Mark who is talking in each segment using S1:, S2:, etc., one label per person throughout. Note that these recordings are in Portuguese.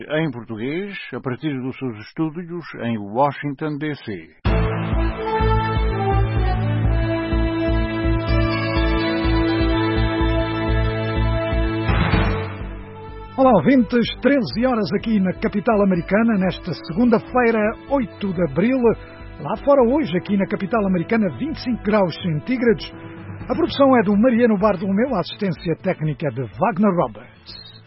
S1: Em português, a partir dos seus estúdios em Washington, D.C.
S2: Olá, ouvintes, 13 horas aqui na capital americana, nesta segunda-feira, 8 de abril. Lá fora hoje, aqui na capital americana, 25 graus centígrados. A produção é do Mariano Bartolomeu, a assistência técnica de Wagner Roberts.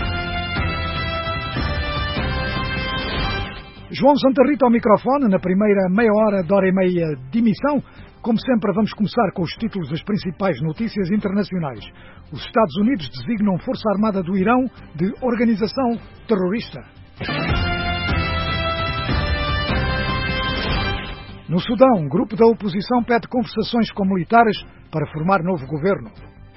S2: João Santa Rita ao microfone, na primeira meia hora de hora e meia de emissão. Como sempre, vamos começar com os títulos das principais notícias internacionais. Os Estados Unidos designam Força Armada do Irão de organização terrorista. No Sudão, um grupo da oposição pede conversações com militares para formar novo governo.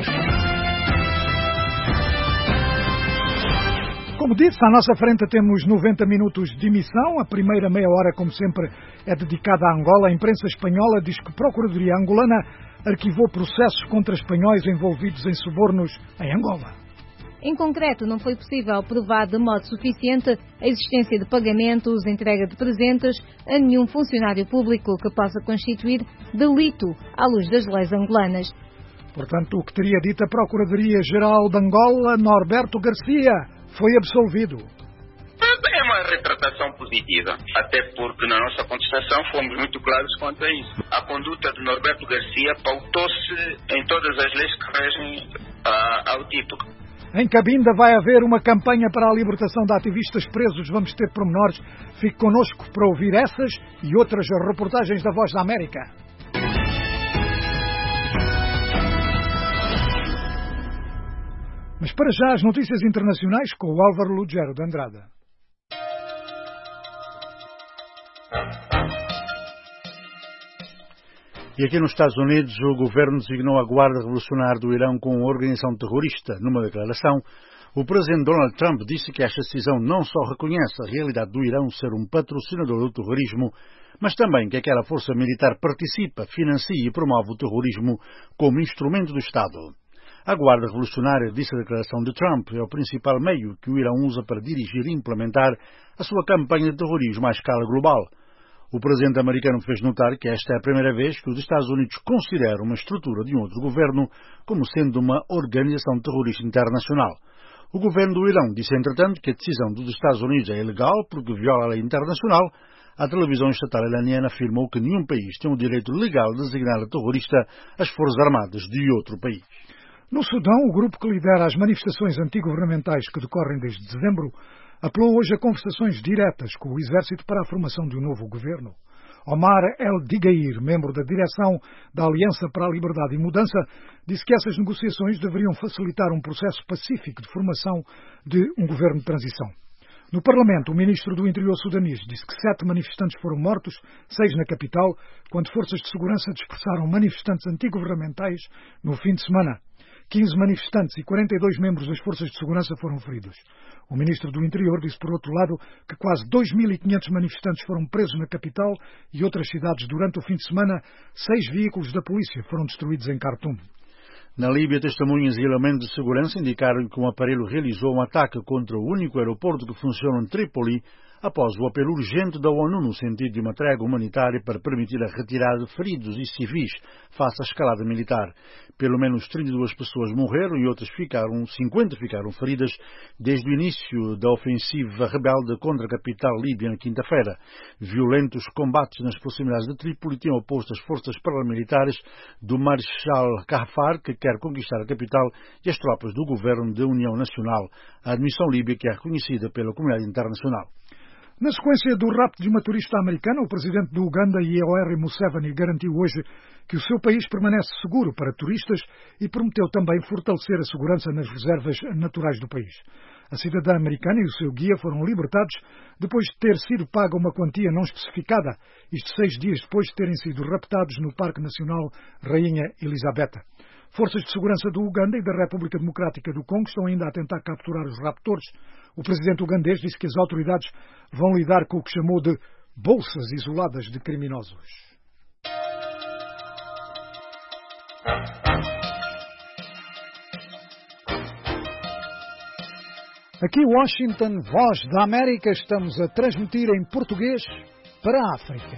S2: Como disse, à nossa frente temos 90 minutos de emissão. A primeira meia hora, como sempre, é dedicada à Angola. A imprensa espanhola diz que a Procuradoria angolana arquivou processos contra espanhóis envolvidos em subornos em Angola.
S3: Em concreto, não foi possível provar de modo suficiente a existência de pagamentos, entrega de presentes a nenhum funcionário público que possa constituir delito à luz das leis angolanas.
S2: Portanto, o que teria dito a Procuradoria-Geral de Angola, Norberto Garcia, foi absolvido.
S4: É uma retratação positiva, até porque na nossa contestação fomos muito claros quanto a isso. A conduta de Norberto Garcia pautou-se em todas as leis que regem ao título.
S2: Em Cabinda vai haver uma campanha para a libertação de ativistas presos. Vamos ter pormenores. Fique connosco para ouvir essas e outras reportagens da Voz da América. Mas para já as notícias internacionais com o Álvaro Lugero de Andrada.
S1: E aqui nos Estados Unidos, o governo designou a Guarda Revolucionária do Irão como organização terrorista. Numa declaração, o presidente Donald Trump disse que esta decisão não só reconhece a realidade do Irão ser um patrocinador do terrorismo, mas também que aquela força militar participa, financia e promove o terrorismo como instrumento do Estado. A Guarda Revolucionária, disse a declaração de Trump, é o principal meio que o Irão usa para dirigir e implementar a sua campanha de terrorismo à escala global. O presidente americano fez notar que esta é a primeira vez que os Estados Unidos consideram uma estrutura de um outro governo como sendo uma organização terrorista internacional. O governo do Irão disse, entretanto, que a decisão dos Estados Unidos é ilegal porque viola a lei internacional. A televisão estatal iraniana afirmou que nenhum país tem o direito legal de designar a terrorista as Forças Armadas de outro país.
S2: No Sudão, o grupo que lidera as manifestações antigovernamentais que decorrem desde dezembro apelou hoje a conversações diretas com o exército para a formação de um novo governo. Omar El-Digair, membro da direção da Aliança para a Liberdade e Mudança, disse que essas negociações deveriam facilitar um processo pacífico de formação de um governo de transição. No Parlamento, o ministro do Interior sudanês disse que 7 manifestantes foram mortos, 6 na capital, quando forças de segurança dispersaram manifestantes antigovernamentais no fim de semana. 15 manifestantes e 42 membros das forças de segurança foram feridos. O ministro do Interior disse, por outro lado, que quase 2.500 manifestantes foram presos na capital e outras cidades durante o fim de semana. 6 veículos da polícia foram destruídos em Khartoum.
S1: Na Líbia, testemunhas e elementos de segurança indicaram que um aparelho realizou um ataque contra o único aeroporto que funciona em Trípoli após o apelo urgente da ONU no sentido de uma trégua humanitária para permitir a retirada de feridos e civis face à escalada militar. Pelo menos 32 pessoas morreram e outras 50 ficaram feridas desde o início da ofensiva rebelde contra a capital líbia na quinta-feira. Violentos combates nas proximidades de Trípoli têm oposto as forças paramilitares do Marechal Haftar, que quer conquistar a capital, e as tropas do governo da União Nacional, a admissão líbia que é reconhecida pela comunidade internacional.
S2: Na sequência do rapto de uma turista americana, o presidente do Uganda, Yoweri Museveni, garantiu hoje que o seu país permanece seguro para turistas e prometeu também fortalecer a segurança nas reservas naturais do país. A cidadã americana e o seu guia foram libertados depois de ter sido paga uma quantia não especificada, isto 6 dias depois de terem sido raptados no Parque Nacional Rainha Elizabeth. Forças de segurança do Uganda e da República Democrática do Congo estão ainda a tentar capturar os raptores. O presidente ugandês disse que as autoridades vão lidar com o que chamou de bolsas isoladas de criminosos. Aqui Washington, Voz da América, estamos a transmitir em português para a África.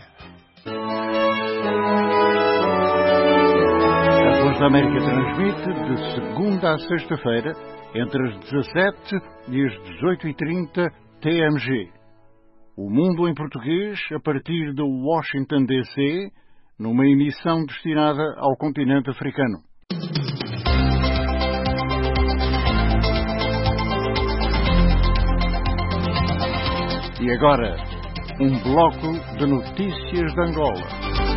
S1: A Voz da América transmite de segunda a sexta-feira, entre as 17 e as 18h30 TMG. O Mundo em Português, a partir de Washington, D.C., numa emissão destinada ao continente africano. E agora, um bloco de notícias de Angola.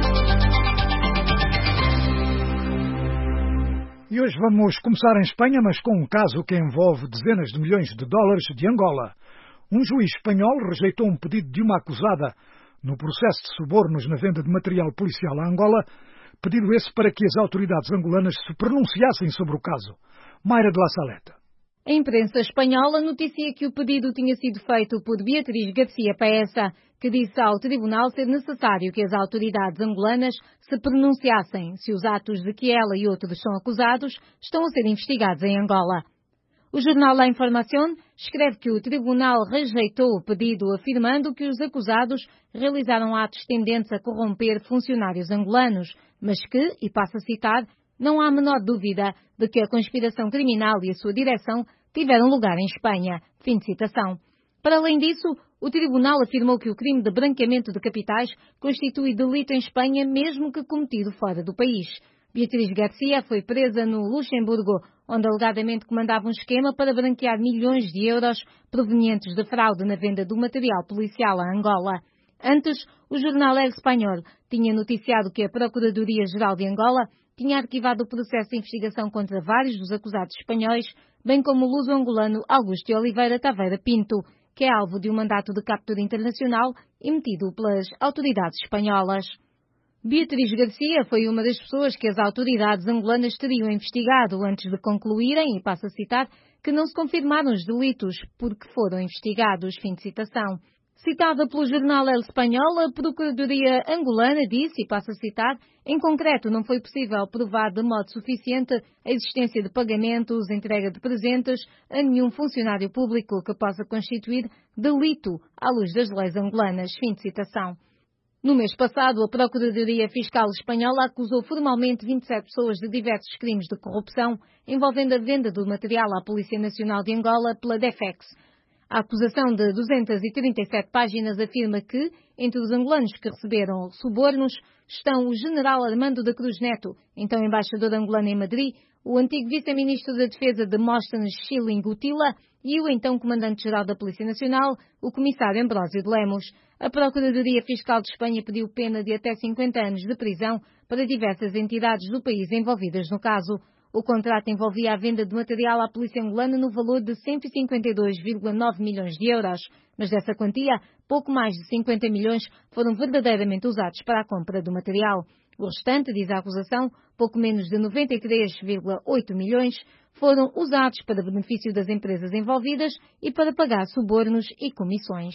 S2: E hoje vamos começar em Espanha, mas com um caso que envolve dezenas de milhões de dólares de Angola. Um juiz espanhol rejeitou um pedido de uma acusada no processo de subornos na venda de material policial a Angola, pedido esse para que as autoridades angolanas se pronunciassem sobre o caso. Mayra de la Saleta.
S3: A imprensa espanhola noticia que o pedido tinha sido feito por Beatriz García Paesa, que disse ao tribunal ser necessário que as autoridades angolanas se pronunciassem se os atos de que ela e outros são acusados estão a ser investigados em Angola. O jornal La Información escreve que o tribunal rejeitou o pedido, afirmando que os acusados realizaram atos tendentes a corromper funcionários angolanos, mas que, e passo a citar, não há a menor dúvida de que a conspiração criminal e a sua direção tiveram lugar em Espanha. Fim de citação. Para além disso, o tribunal afirmou que o crime de branqueamento de capitais constitui delito em Espanha, mesmo que cometido fora do país. Beatriz García foi presa no Luxemburgo, onde alegadamente comandava um esquema para branquear milhões de euros provenientes de fraude na venda do material policial a Angola. Antes, o jornal El Español tinha noticiado que a Procuradoria-Geral de Angola tinha arquivado o processo de investigação contra vários dos acusados espanhóis, bem como o luso-angolano Augusto de Oliveira Taveira Pinto, que é alvo de um mandato de captura internacional emitido pelas autoridades espanholas. Beatriz García foi uma das pessoas que as autoridades angolanas teriam investigado antes de concluírem, e passo a citar, que não se confirmaram os delitos porque foram investigados. Fim de citação. Citada pelo jornal El Español, a Procuradoria angolana disse, e passo a citar, em concreto não foi possível provar de modo suficiente a existência de pagamentos, entrega de presentes a nenhum funcionário público que possa constituir delito à luz das leis angolanas. Fim de citação. No mês passado, a Procuradoria Fiscal Espanhola acusou formalmente 27 pessoas de diversos crimes de corrupção envolvendo a venda do material à Polícia Nacional de Angola pela DEFEX. A acusação de 237 páginas afirma que, entre os angolanos que receberam subornos, estão o general Armando da Cruz Neto, então embaixador angolano em Madrid, o antigo vice-ministro da Defesa Demóstenes Schilling Gutila e o então comandante-geral da Polícia Nacional, o comissário Ambrósio de Lemos. A Procuradoria Fiscal de Espanha pediu pena de até 50 anos de prisão para diversas entidades do país envolvidas no caso. O contrato envolvia a venda de material à polícia angolana no valor de 152,9 milhões de euros, mas dessa quantia, pouco mais de 50 milhões foram verdadeiramente usados para a compra do material. O restante, diz a acusação, pouco menos de 93,8 milhões, foram usados para benefício das empresas envolvidas e para pagar subornos e comissões.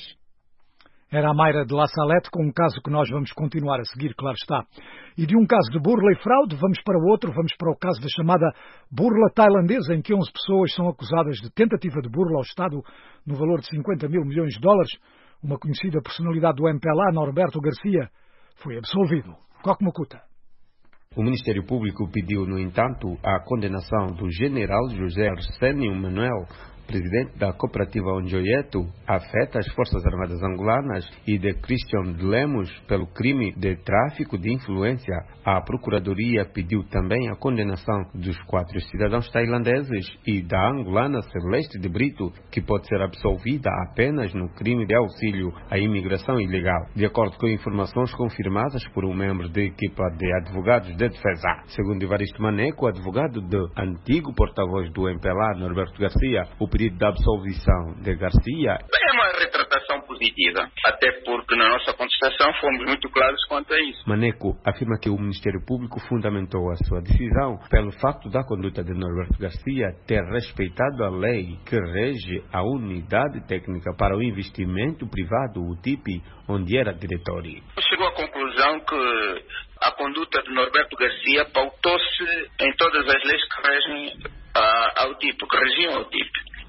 S2: Era a Mayra de la Salete com um caso que nós vamos continuar a seguir, claro está. E de um caso de burla e fraude, vamos para o outro, vamos para o caso da chamada burla tailandesa, em que 11 pessoas são acusadas de tentativa de burla ao Estado no valor de 50 mil milhões de dólares. Uma conhecida personalidade do MPLA, Norberto Garcia, foi absolvido. Coque Mocuta.
S5: O Ministério Público pediu, no entanto, a condenação do general José Arsénio Manuel, presidente da cooperativa Onjoieto, afeta as Forças Armadas Angolanas, e de Christian de Lemos pelo crime de tráfico de influência. A Procuradoria pediu também a condenação dos 4 cidadãos tailandeses e da angolana Celeste de Brito, que pode ser absolvida apenas no crime de auxílio à imigração ilegal, de acordo com informações confirmadas por um membro da equipa de advogados de defesa. Segundo Evaristo Maneco, advogado do antigo porta-voz do MPLA, Norberto Garcia, o pedido de absolvição de Garcia
S4: é uma retratação positiva, até porque na nossa contestação fomos muito claros quanto a isso.
S5: Maneco afirma que o Ministério Público fundamentou a sua decisão pelo facto da conduta de Norberto Garcia ter respeitado a lei que rege a Unidade Técnica para o Investimento Privado, o TIP, onde era diretor.
S4: Chegou à conclusão que a conduta de Norberto Garcia pautou-se em todas as leis que regem ao TIP, que regiam ao TIP.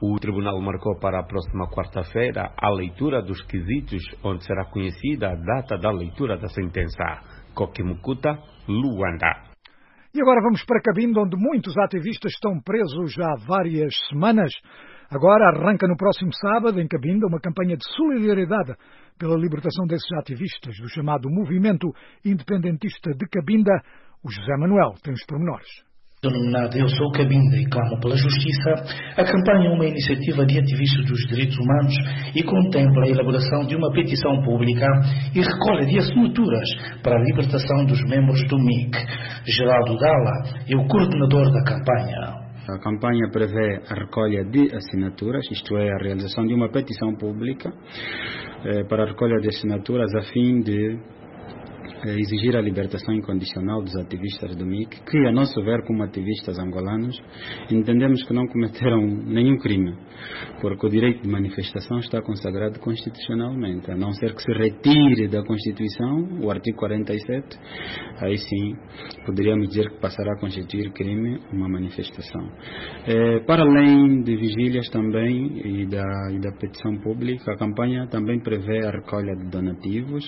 S5: O tribunal marcou para a próxima quarta-feira a leitura dos quesitos, onde será conhecida a data da leitura da sentença. Kokimukuta, Luanda.
S2: E agora vamos para Cabinda, onde muitos ativistas estão presos há várias semanas. Agora arranca no próximo sábado, em Cabinda, uma campanha de solidariedade pela libertação desses ativistas, do chamado Movimento Independentista de Cabinda. O José Manuel tem os pormenores.
S6: Denominada Eu Sou Cabinda e Clamo pela Justiça, a campanha é uma iniciativa de ativistas dos direitos humanos e contempla a elaboração de uma petição pública e recolha de assinaturas para a libertação dos membros do MIC. Geraldo Dalla é o coordenador da campanha.
S7: A campanha prevê a recolha de assinaturas, isto é, a realização de uma petição pública para a recolha de assinaturas a fim de exigir a libertação incondicional dos ativistas do MIC, que, a nosso ver, como ativistas angolanos, entendemos que não cometeram nenhum crime, porque o direito de manifestação está consagrado constitucionalmente, a não ser que se retire da Constituição o artigo 47, aí sim poderíamos dizer que passará a constituir crime uma manifestação. Para além de vigílias também e da petição pública, a campanha também prevê a recolha de donativos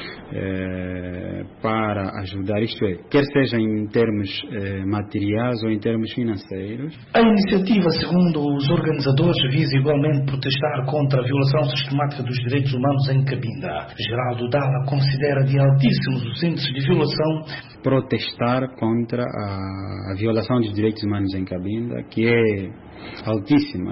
S7: para ajudar, isto é, quer seja em termos materiais ou em termos financeiros.
S6: A iniciativa, segundo os organizadores, visa igualmente protestar contra a violação sistemática dos direitos humanos em Cabinda. Geraldo Dalla considera de altíssimos os índices de violação.
S7: Protestar contra a violação dos direitos humanos em Cabinda, que é altíssima,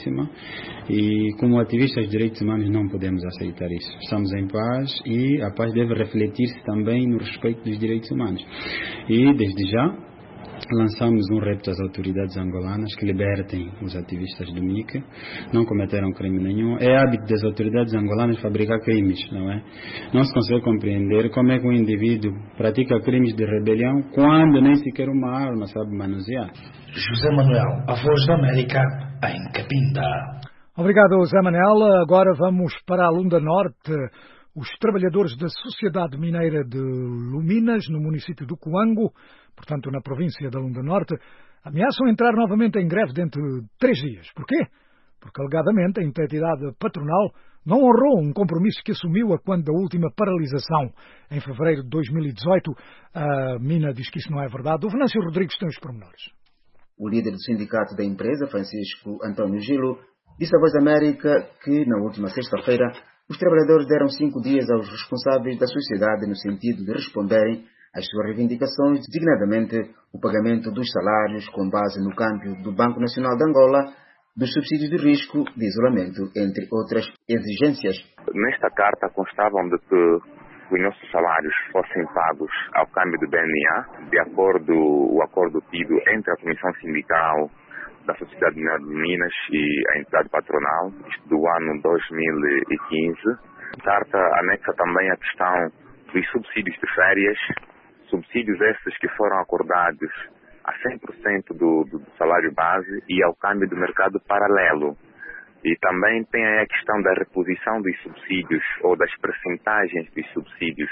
S7: e como ativistas de direitos humanos não podemos aceitar isso. Estamos em paz e a paz deve refletir-se também no respeito dos direitos humanos. E desde já lançamos um repto às autoridades angolanas que libertem os ativistas do MIC, não cometeram crime nenhum. É hábito das autoridades angolanas fabricar crimes, não é? Não se consegue compreender como é que um indivíduo pratica crimes de rebelião quando nem sequer uma arma sabe manusear.
S6: José Manuel, a Voz da América, em Cabinda.
S2: Obrigado, José Manuel. Agora vamos para a Lunda Norte. Os trabalhadores da Sociedade Mineira de Luminas, no município do Coango, portanto na província da Lunda Norte, ameaçam entrar novamente em greve dentro de 3 dias. Porquê? Porque, alegadamente, a entidade patronal não honrou um compromisso que assumiu a quando da última paralisação, em fevereiro de 2018. A mina diz que isso não é verdade. O Venâncio Rodrigues tem os pormenores.
S8: O líder do sindicato da empresa, Francisco Antônio Gilo, disse à Voz da América que, na última sexta-feira, os trabalhadores deram 5 dias aos responsáveis da sociedade no sentido de responderem às suas reivindicações, designadamente o pagamento dos salários com base no câmbio do Banco Nacional de Angola, dos subsídios de risco de isolamento, entre outras exigências.
S9: Nesta carta constavam de que os nossos salários fossem pagos ao câmbio do BNA, de acordo o acordo tido entre a Comissão Sindical da Sociedade Mineira de Minas e a entidade patronal, isto do ano 2015. A carta anexa também a questão dos subsídios de férias, subsídios esses que foram acordados a 100% do salário base e ao câmbio do mercado paralelo. E também tem aí a questão da reposição dos subsídios ou das percentagens dos subsídios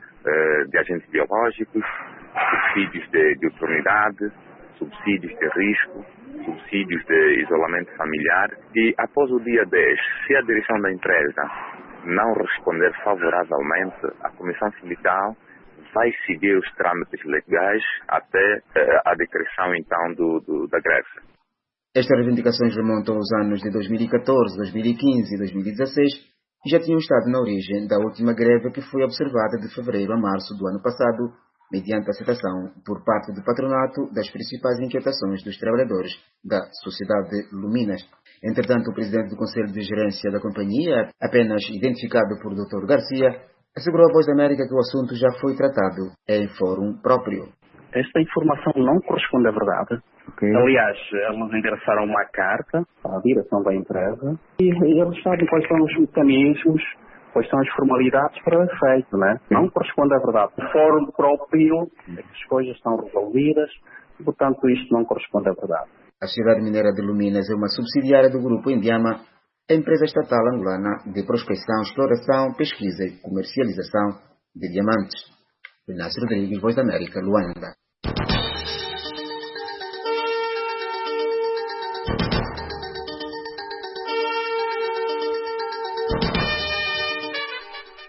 S9: de agentes biológicos, subsídios de oportunidade, subsídios de risco, subsídios de isolamento familiar. E após o dia 10, se a direção da empresa não responder favoravelmente, a Comissão Sindical vai seguir os trâmites legais até a decreção então da greve.
S8: Estas reivindicações remontam aos anos de 2014, 2015 e 2016 e já tinham estado na origem da última greve que foi observada de fevereiro a março do ano passado, mediante a aceitação por parte do patronato das principais inquietações dos trabalhadores da Sociedade Luminas. Entretanto, o presidente do Conselho de Gerência da companhia, apenas identificado por Dr. Garcia, assegurou à Voz da América que o assunto já foi tratado em fórum próprio.
S10: Esta informação não corresponde à verdade. Okay. Aliás, eles endereçaram uma carta à direção da empresa e eles sabem quais são os mecanismos, quais são as formalidades para o efeito, né? Não corresponde à verdade. O fórum próprio, as coisas estão resolvidas, e, portanto, isto não corresponde à verdade.
S8: A Sociedade Mineira de Luminas é uma subsidiária do Grupo Indiama, a empresa estatal angolana de prospecção, exploração, pesquisa e comercialização de diamantes. Venâncio Rodrigues, Voz da América, Luanda.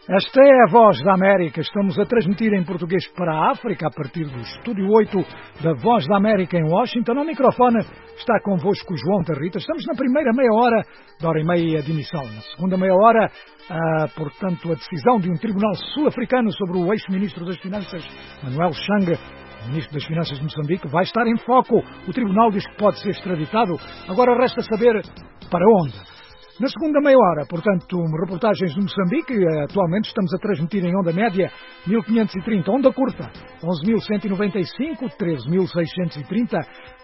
S2: Esta é a Voz da América. Estamos a transmitir em português para a África a partir do Estúdio 8 da Voz da América em Washington. Ao microfone está convosco João Tarrita. Estamos na primeira meia hora da hora e meia de emissão. Na segunda meia hora, portanto, a decisão de um tribunal sul-africano sobre o ex-ministro das Finanças, Manuel Chang, ministro das Finanças de Moçambique, vai estar em foco. O tribunal diz que pode ser extraditado. Agora resta saber para onde. Na segunda meia hora, portanto, reportagens de Moçambique. Atualmente estamos a transmitir em onda média 1530, onda curta 11.195, 13.630,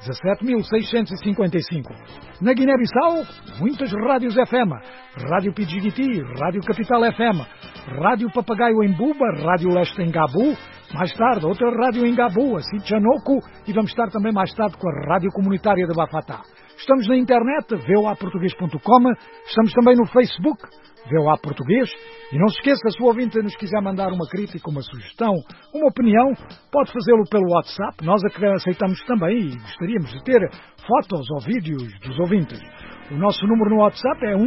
S2: 17.655. Na Guiné-Bissau, muitas rádios FM, Rádio Pidjigiti, Rádio Capital FM, Rádio Papagaio em Buba, Rádio Leste em Gabu, mais tarde outra rádio em Gabu, a Sitchanoco, e vamos estar também mais tarde com a Rádio Comunitária de Bafatá. Estamos na internet, voaportugues.com, estamos também no Facebook, VOA Português, e não se esqueça, se o ouvinte nos quiser mandar uma crítica, uma sugestão, uma opinião, pode fazê-lo pelo WhatsApp. Nós aceitamos também e gostaríamos de ter fotos ou vídeos dos ouvintes. O nosso número no WhatsApp é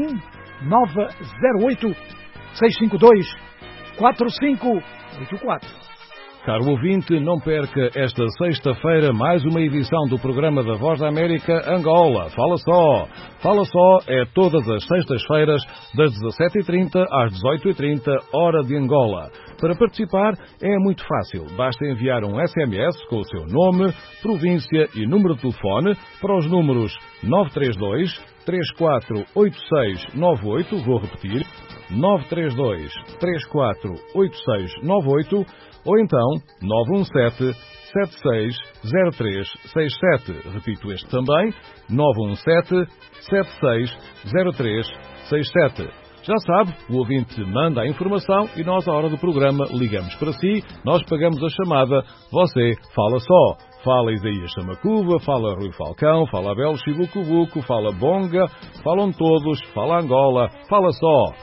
S2: 1-908-652-4584.
S11: Caro ouvinte, não perca esta sexta-feira mais uma edição do programa da Voz da América Angola. Fala Só! Fala Só é todas as sextas-feiras, das 17h30 às 18h30, hora de Angola. Para participar é muito fácil. Basta enviar um SMS com o seu nome, província e número de telefone para os números 932 348698, vou repetir, 932 348698, ou então 917-760367. Repito este também, 917-760367. Já sabe, o ouvinte manda a informação e nós, à hora do programa, ligamos para si, nós pagamos a chamada, você fala só. Fala Isaías Samacuva, fala Rui Falcão, fala Abel Chibucubuco, fala Bonga, falam todos, fala Angola, fala só.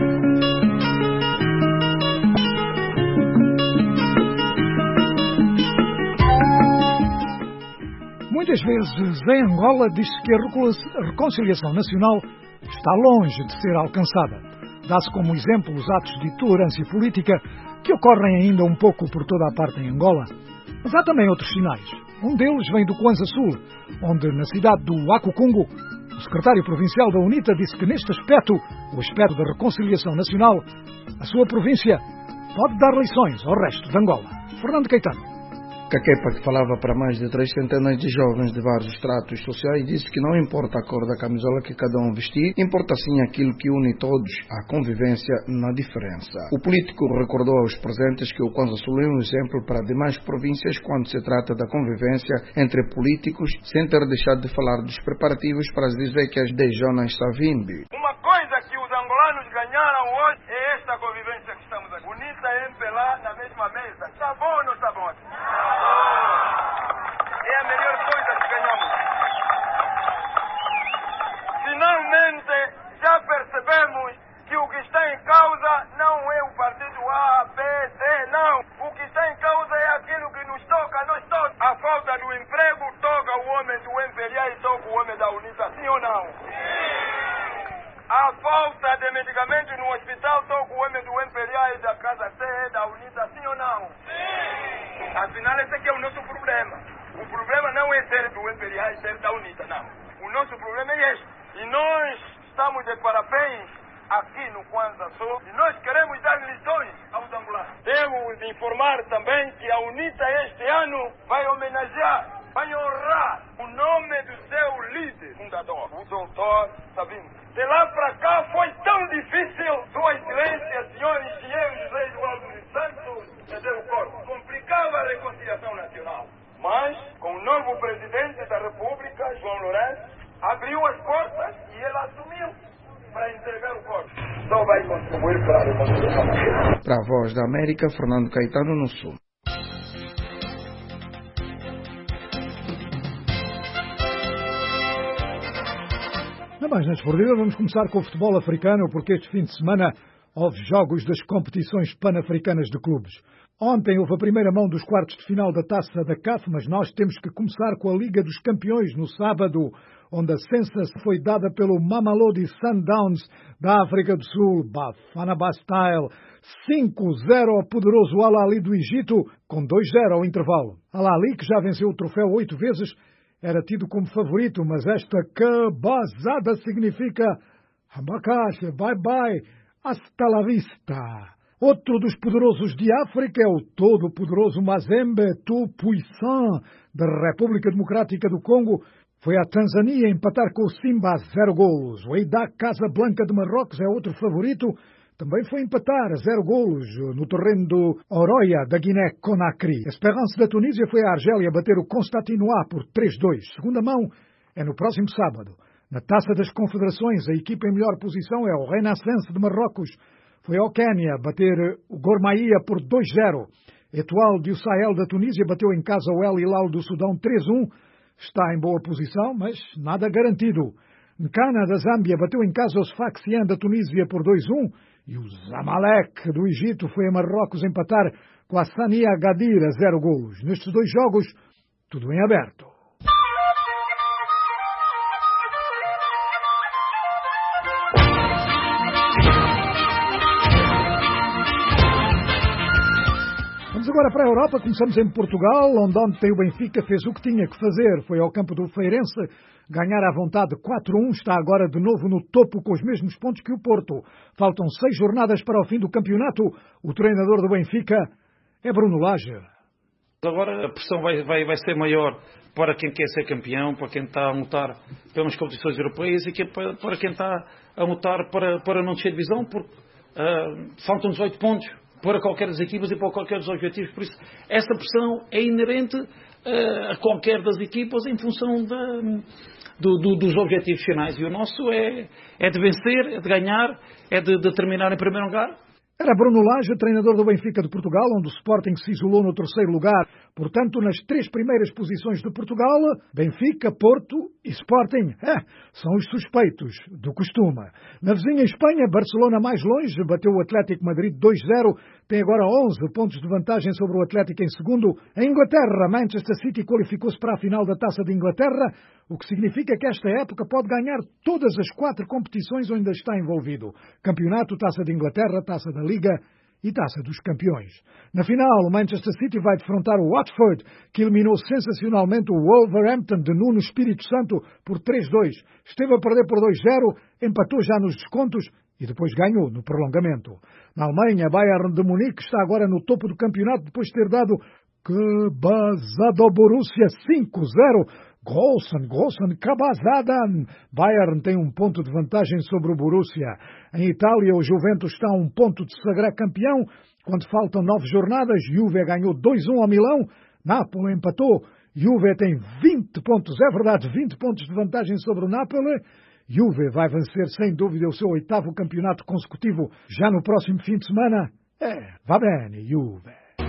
S2: Muitas vezes em Angola diz-se que a reconciliação nacional está longe de ser alcançada. Dá-se como exemplo os atos de intolerância política que ocorrem ainda um pouco por toda a parte em Angola. Mas há também outros sinais. Um deles vem do Kwanza Sul, onde na cidade do Akukungu, o secretário provincial da UNITA disse que neste aspecto, o aspecto da reconciliação nacional, a sua província pode dar lições ao resto de Angola. Fernando Caetano.
S12: Caquepa, que falava para mais de 3 centenas de jovens de vários estratos sociais, disse que não importa a cor da camisola que cada um vestir, importa sim aquilo que une todos, a convivência na diferença. O político recordou aos presentes que o Kwanza Sul é um exemplo para demais províncias quando se trata da convivência entre políticos, sem ter deixado de falar dos preparativos para as exéquias de Jonas Savimbi.
S13: Uma coisa que os angolanos ganharam hoje é esta convivência que estamos aqui. Unita e MPLA na mesma mesa. Está bom ou não está bom? É a melhor coisa que ganhamos. Finalmente, já percebemos que o que está em causa não é o partido A, B, C, não. O que está em causa é aquilo que nos toca a nós todos. A falta do emprego toca o homem do MPLA e toca o homem da UNITA, sim ou não? A falta de medicamentos no hospital toca o homem do MPLA e da Casa C e da UNITA, sim ou não? Afinal, esse aqui é o nosso problema. O problema não é ser do MPLA e ser da UNITA, não. O nosso problema é este. E nós estamos de parabéns aqui no Kwanza Sul e nós queremos dar lições aos angolanos. Devo informar também que a UNITA este ano vai homenagear, vai honrar o nome do seu líder fundador, o Dr. Savimbi. De lá para cá foi tão difícil, Sua Excelência, Senhor Engenheiro José Eduardo dos Santos, o corpo. Complicava a reconciliação nacional. Mas, com o novo presidente da República, João Lourenço, abriu as portas e ele assumiu para entregar o corpo. Só vai contribuir para a reconciliação nacional.
S12: Para a Voz da América, Fernando Caetano, no Sul.
S2: Na página esportiva vamos começar com o futebol africano, porque este fim de semana houve jogos das competições pan-africanas de clubes. Ontem houve a primeira mão dos quartos de final da Taça da CAF, mas nós temos que começar com a Liga dos Campeões no sábado, onde a censa foi dada pelo Mamelodi Sundowns da África do Sul, Bafana Bastille, 5-0 ao poderoso Al Ahly do Egito, com 2-0 ao intervalo. Al Ahly, que já venceu o troféu 8 vezes, era tido como favorito, mas esta cabazada significa abacaxi, bye bye, hasta la vista. Outro dos poderosos de África é o todo-poderoso Mazembe Tout-Puissant da República Democrática do Congo. Foi à Tanzânia empatar com o Simba a 0 golos. O Wydad Casablanca de Marrocos é outro favorito. Também foi empatar a 0 golos no terreno do Oroya da Guiné-Conakry. A Esperance da Tunísia foi à Argélia bater o Constantinois por 3-2. Segunda mão é no próximo sábado. Na Taça das Confederações, a equipa em melhor posição é o Renaissance de Marrocos. Foi ao Quénia bater o Gor Mahia por 2-0. Etoile do Sahel da Tunísia bateu em casa o El Hilal do Sudão 3-1. Está em boa posição, mas nada garantido. Nkana da Zâmbia bateu em casa o Sfaxien da Tunísia por 2-1. E o Zamalek do Egito foi a Marrocos empatar com a Sania Agadir a 0 golos. Nestes dois jogos, tudo em aberto. Vamos agora para a Europa. Começamos em Portugal, onde ontem o Benfica fez o que tinha que fazer. Foi ao campo do Feirense ganhar à vontade 4-1. Está agora de novo no topo com os mesmos pontos que o Porto. Faltam 6 jornadas para o fim do campeonato. O treinador do Benfica é Bruno Lage.
S14: Agora a pressão vai ser maior para quem quer ser campeão, para quem está a lutar pelas competições europeias e para quem está a lutar para não descer divisão, porque faltam 18 pontos para qualquer das equipas e para qualquer dos objetivos. Por isso, essa pressão é inerente a qualquer das equipas em função dos objetivos finais. E o nosso é de vencer, é de ganhar, é de terminar em primeiro lugar.
S2: Era Bruno Lage, treinador do Benfica de Portugal, onde o Sporting se isolou no 3º lugar. Portanto, nas 3 primeiras posições de Portugal, Benfica, Porto e Sporting são os suspeitos do costume. Na vizinha Espanha, Barcelona mais longe, bateu o Atlético Madrid 2-0, tem agora 11 pontos de vantagem sobre o Atlético em segundo. Em Inglaterra, Manchester City qualificou-se para a final da Taça de Inglaterra, o que significa que esta época pode ganhar todas as 4 competições onde está envolvido. Campeonato, Taça de Inglaterra, Taça da Liga e Taça dos Campeões. Na final, o Manchester City vai defrontar o Watford, que eliminou sensacionalmente o Wolverhampton de Nuno Espírito Santo por 3-2. Esteve a perder por 2-0, empatou já nos descontos e depois ganhou no prolongamento. Na Alemanha, Bayern de Munique está agora no topo do campeonato depois de ter dado cabazada ao Borussia 5-0. Grossen, cabazadan. Bayern tem 1 ponto de vantagem sobre o Borussia. Em Itália, o Juventus está a 1 ponto de se sagrar campeão. Quando faltam 9 jornadas, Juve ganhou 2-1 ao Milão. Napoli empatou. Juve tem 20 pontos, é verdade, 20 pontos de vantagem sobre o Napoli. Juve vai vencer sem dúvida o seu 8º campeonato consecutivo já no próximo fim de semana. Va bene, Juve.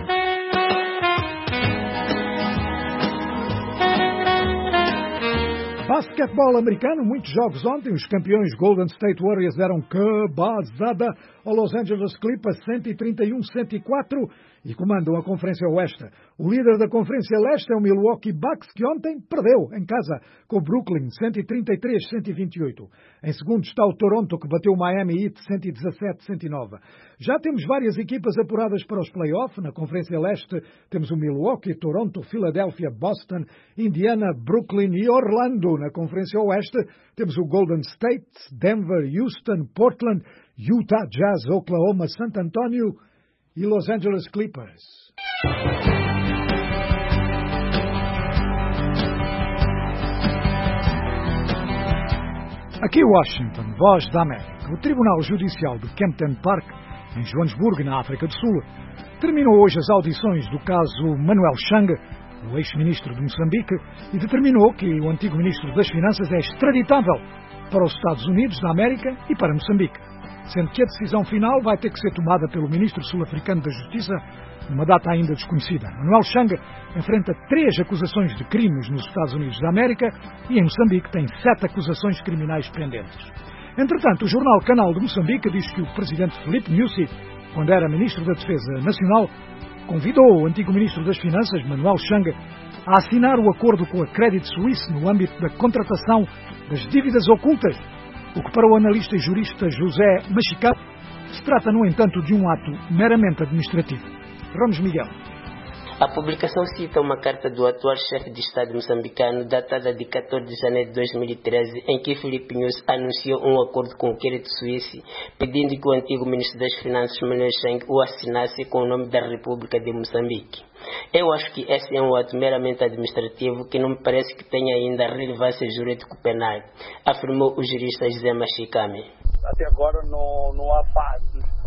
S2: Basquetebol americano, muitos jogos ontem. Os campeões Golden State Warriors deram cabazada ao Los Angeles Clippers 131-104 e comandam a Conferência Oeste. O líder da Conferência Leste é o Milwaukee Bucks, que ontem perdeu em casa com o Brooklyn 133-128. Em segundo está o Toronto, que bateu o Miami Heat 117-109. Já temos várias equipas apuradas para os playoffs. Na Conferência Leste temos o Milwaukee, Toronto, Filadélfia, Boston, Indiana, Brooklyn e Orlando. Na Conferência Oeste temos o Golden State, Denver, Houston, Portland, Utah Jazz, Oklahoma, San Antonio e Los Angeles Clippers. Aqui Washington, Voz da América. O Tribunal Judicial de Kempton Park, em Joanesburgo, na África do Sul, terminou hoje as audições do caso Manuel Chang, o ex-ministro de Moçambique, e determinou que o antigo ministro das Finanças é extraditável para os Estados Unidos da América e para Moçambique, sendo que a decisão final vai ter que ser tomada pelo ministro sul-africano da Justiça, numa data ainda desconhecida. Manuel Chang enfrenta 3 acusações de crimes nos Estados Unidos da América e em Moçambique tem 7 acusações criminais pendentes. Entretanto, o jornal Canal de Moçambique diz que o presidente Filipe Nyusi, quando era ministro da Defesa Nacional, convidou o antigo Ministro das Finanças, Manuel Chang, a assinar o acordo com a Credit Suisse no âmbito da contratação das dívidas ocultas, o que para o analista e jurista José Machicado se trata, no entanto, de um ato meramente administrativo. Ramos Miguel.
S15: A publicação cita uma carta do atual chefe de Estado moçambicano, datada de 14 de janeiro de 2013, em que Filipe Nunes anunciou um acordo com o Credit Suisse, pedindo que o antigo Ministro das Finanças, Manuel Chang, o assinasse com o nome da República de Moçambique. Eu acho que esse é um ato meramente administrativo que não me parece que tenha ainda relevância jurídico-penal, afirmou o jurista José Machicame.
S10: Até agora não há fatos,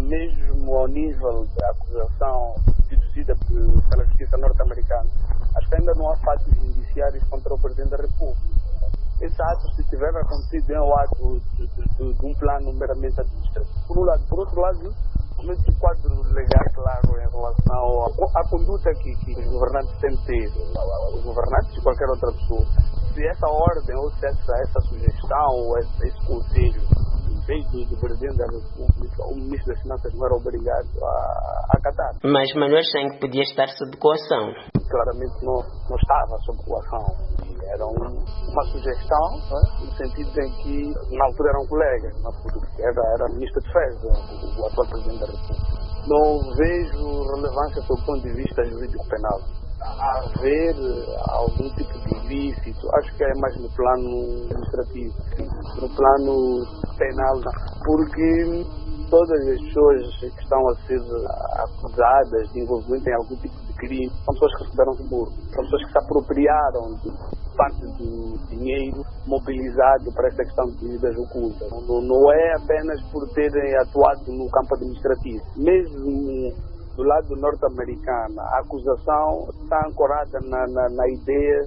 S10: mesmo ao nível da acusação deduzida pela justiça norte-americana. Acho que ainda não há fatos judiciários contra o Presidente da República. Esse ato, se tiver acontecido, é um ato de um plano meramente administrativo. Por um lado. Por outro lado, o quadro legal, claro, em relação à conduta que os governantes têm tido, os governantes e qualquer outra pessoa. Se essa ordem ou se essa sugestão ou esse conselho veio do Presidente da República, o Ministro das Finanças não era obrigado a acatar.
S15: Mas Manuel Chang podia estar sob coação.
S10: Claramente não estava sob coação. Era uma sugestão, no sentido em que na altura era um colega, era Ministro da Defesa, o atual Presidente da República. Não vejo relevância sob o ponto de vista jurídico-penal. Haver algum tipo de ilícito, acho que é mais no plano administrativo, no plano penal, porque todas as pessoas que estão a ser acusadas de envolvimento em algum tipo de crime são pessoas que receberam suborno, são pessoas que se apropriaram de parte do dinheiro mobilizado para esta questão de dívidas ocultas. Não é apenas por terem atuado no campo administrativo. Mesmo do lado norte-americano, a acusação está ancorada na ideia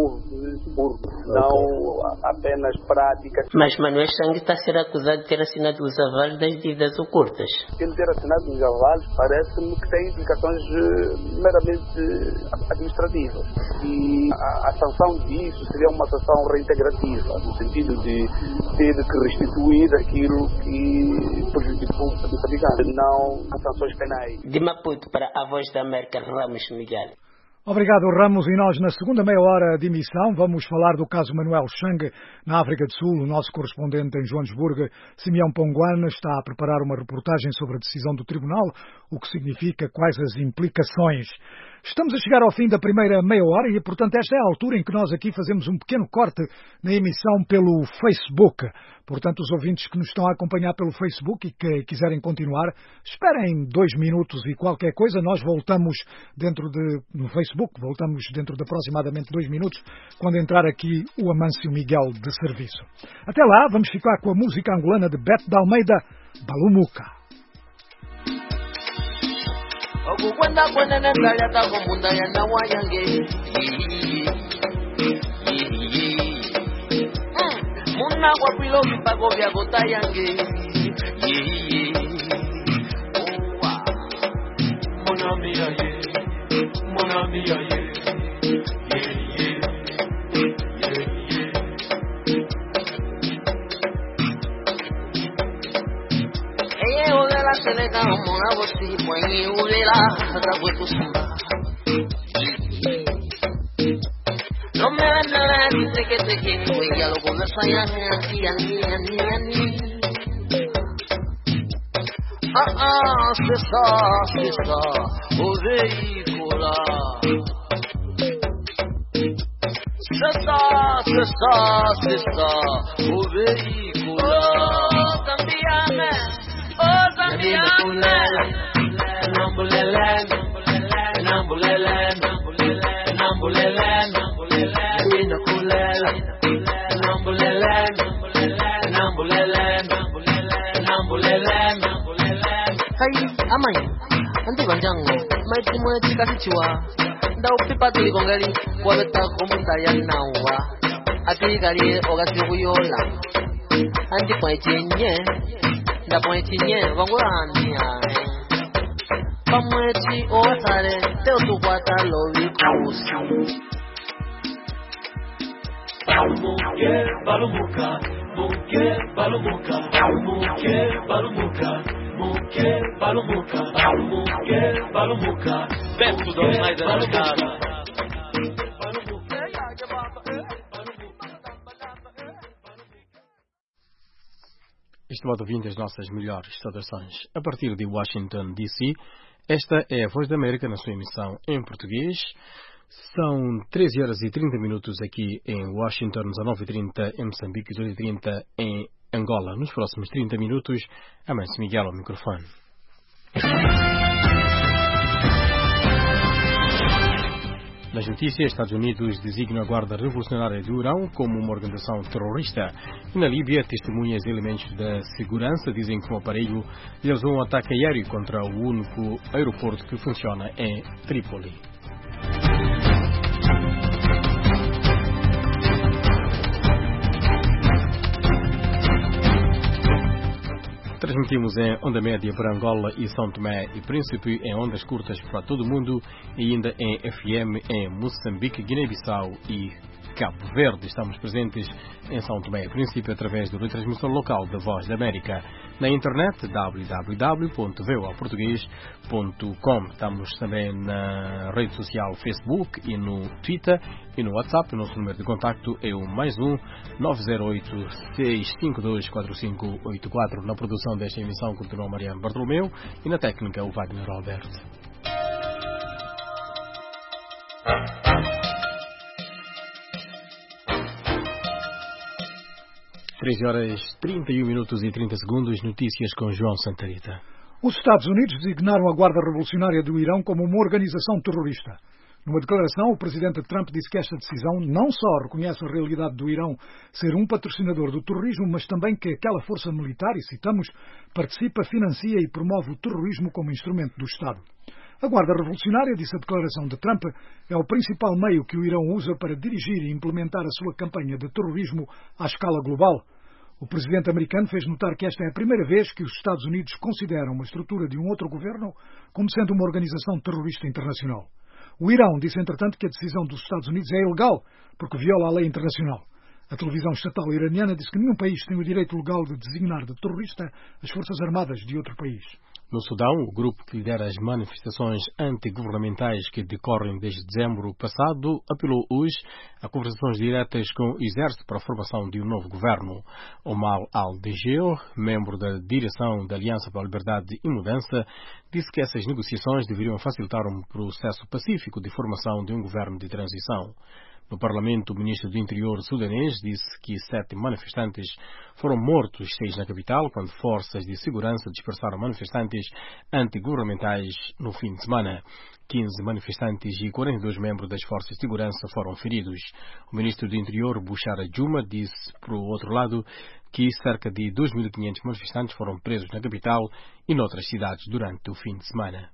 S10: de não apenas práticas.
S15: Mas Manuel Chang está a ser acusado de ter assinado os avalos das dívidas ocultas.
S10: Ele ter assinado os avalos parece-me que tem implicações meramente administrativas. E a sanção disso seria uma sanção reintegrativa, no sentido de ter que restituir aquilo que prejudicou o moçambicano, não sanções penais.
S15: De Maputo para a Voz da América, Ramos Miguel.
S2: Obrigado, Ramos. E nós, na segunda meia hora de emissão, vamos falar do caso Manuel Chang, na África do Sul. O nosso correspondente em Joanesburgo, Simeão Ponguana, está a preparar uma reportagem sobre a decisão do Tribunal, o que significa quais as implicações. Estamos a chegar ao fim da primeira meia hora e, portanto, esta é a altura em que nós aqui fazemos um pequeno corte na emissão pelo Facebook. Portanto, os ouvintes que nos estão a acompanhar pelo Facebook e que quiserem continuar, esperem 2 minutos e qualquer coisa. Nós voltamos no Facebook, voltamos dentro de aproximadamente 2 minutos, quando entrar aqui o Amâncio Miguel de serviço. Até lá, vamos ficar com a música angolana de Beto da Almeida, Balumuca.
S16: Okukwenda kwenene ngaleta komunda ya nawa yange Muna kwa pilo vipago vya gota yange Monami ya ye Olela selega mona bosi mwenye ulela rabwe kusumba No me vendrá dice que te quiero y ya lo comienzo a yani cesa o veícula cesa o veícula cambiame Amai, andi banjango, maiti mweti kasichiwa, nda upipa tulikongali, wabeta komuta ya nawa, atigali ogasi kuyola, andi mweti nda mweti wangu pamweti otare, teo tukwata lovi kusi. Balumuka, balumuka, balumuka, balumuka, balumuka.
S17: Perto do mais da casa.
S18: Estimado ouvinte, as nossas melhores saudações. A partir de Washington, D.C., esta é a Voz da América na sua emissão em português. São 13 horas e 30 minutos aqui em Washington, 19h30 em Moçambique e 18h30 em Angola. Nos próximos 30 minutos, Amâncio Miguel ao microfone. Nas notícias, Estados Unidos designa a Guarda Revolucionária do Irão como uma organização terrorista. E na Líbia, testemunhas e elementos da segurança dizem que um aparelho realizou um ataque aéreo contra o único aeroporto que funciona em Trípoli. Transmitimos em onda média para Angola e São Tomé e Príncipe, em ondas curtas para todo o mundo e ainda em FM em Moçambique, Guiné-Bissau e Cabo Verde. Estamos presentes em São Tomé e Príncipe através da retransmissão local da Voz da América. Na internet, www.voaportugues.com. Estamos também na rede social Facebook e no Twitter e no WhatsApp. O nosso número de contacto é o +1 908 652 4584. Na produção desta emissão continua Mariano Bartolomeu e na técnica o Wagner Alberto. Três horas 31 minutos e 30 segundos. Notícias com João Santarita.
S2: Os Estados Unidos designaram a Guarda Revolucionária do Irão como uma organização terrorista. Numa declaração, o presidente Trump disse que esta decisão não só reconhece a realidade do Irão ser um patrocinador do terrorismo, mas também que aquela força militar, e citamos, participa, financia e promove o terrorismo como instrumento do Estado. A Guarda Revolucionária, disse a declaração de Trump, é o principal meio que o Irão usa para dirigir e implementar a sua campanha de terrorismo à escala global. O presidente americano fez notar que esta é a primeira vez que os Estados Unidos consideram uma estrutura de um outro governo como sendo uma organização terrorista internacional. O Irão disse, entretanto, que a decisão dos Estados Unidos é ilegal porque viola a lei internacional. A televisão estatal iraniana disse que nenhum país tem o direito legal de designar de terrorista as forças armadas de outro país.
S18: No Sudão, o grupo que lidera as manifestações antigovernamentais que decorrem desde dezembro passado apelou hoje a conversações diretas com o exército para a formação de um novo governo. Omar al-Degeo, membro da direção da Aliança para a Liberdade e Mudança, disse que essas negociações deveriam facilitar um processo pacífico de formação de um governo de transição. No Parlamento, o ministro do Interior sudanês disse que 7 manifestantes foram mortos, 6 na capital, quando forças de segurança dispersaram manifestantes antigovernamentais no fim de semana. 15 manifestantes e 42 membros das forças de segurança foram feridos. O ministro do Interior, Bushara Juma, disse, por outro lado, que cerca de 2.500 manifestantes foram presos na capital e noutras cidades durante o fim de semana.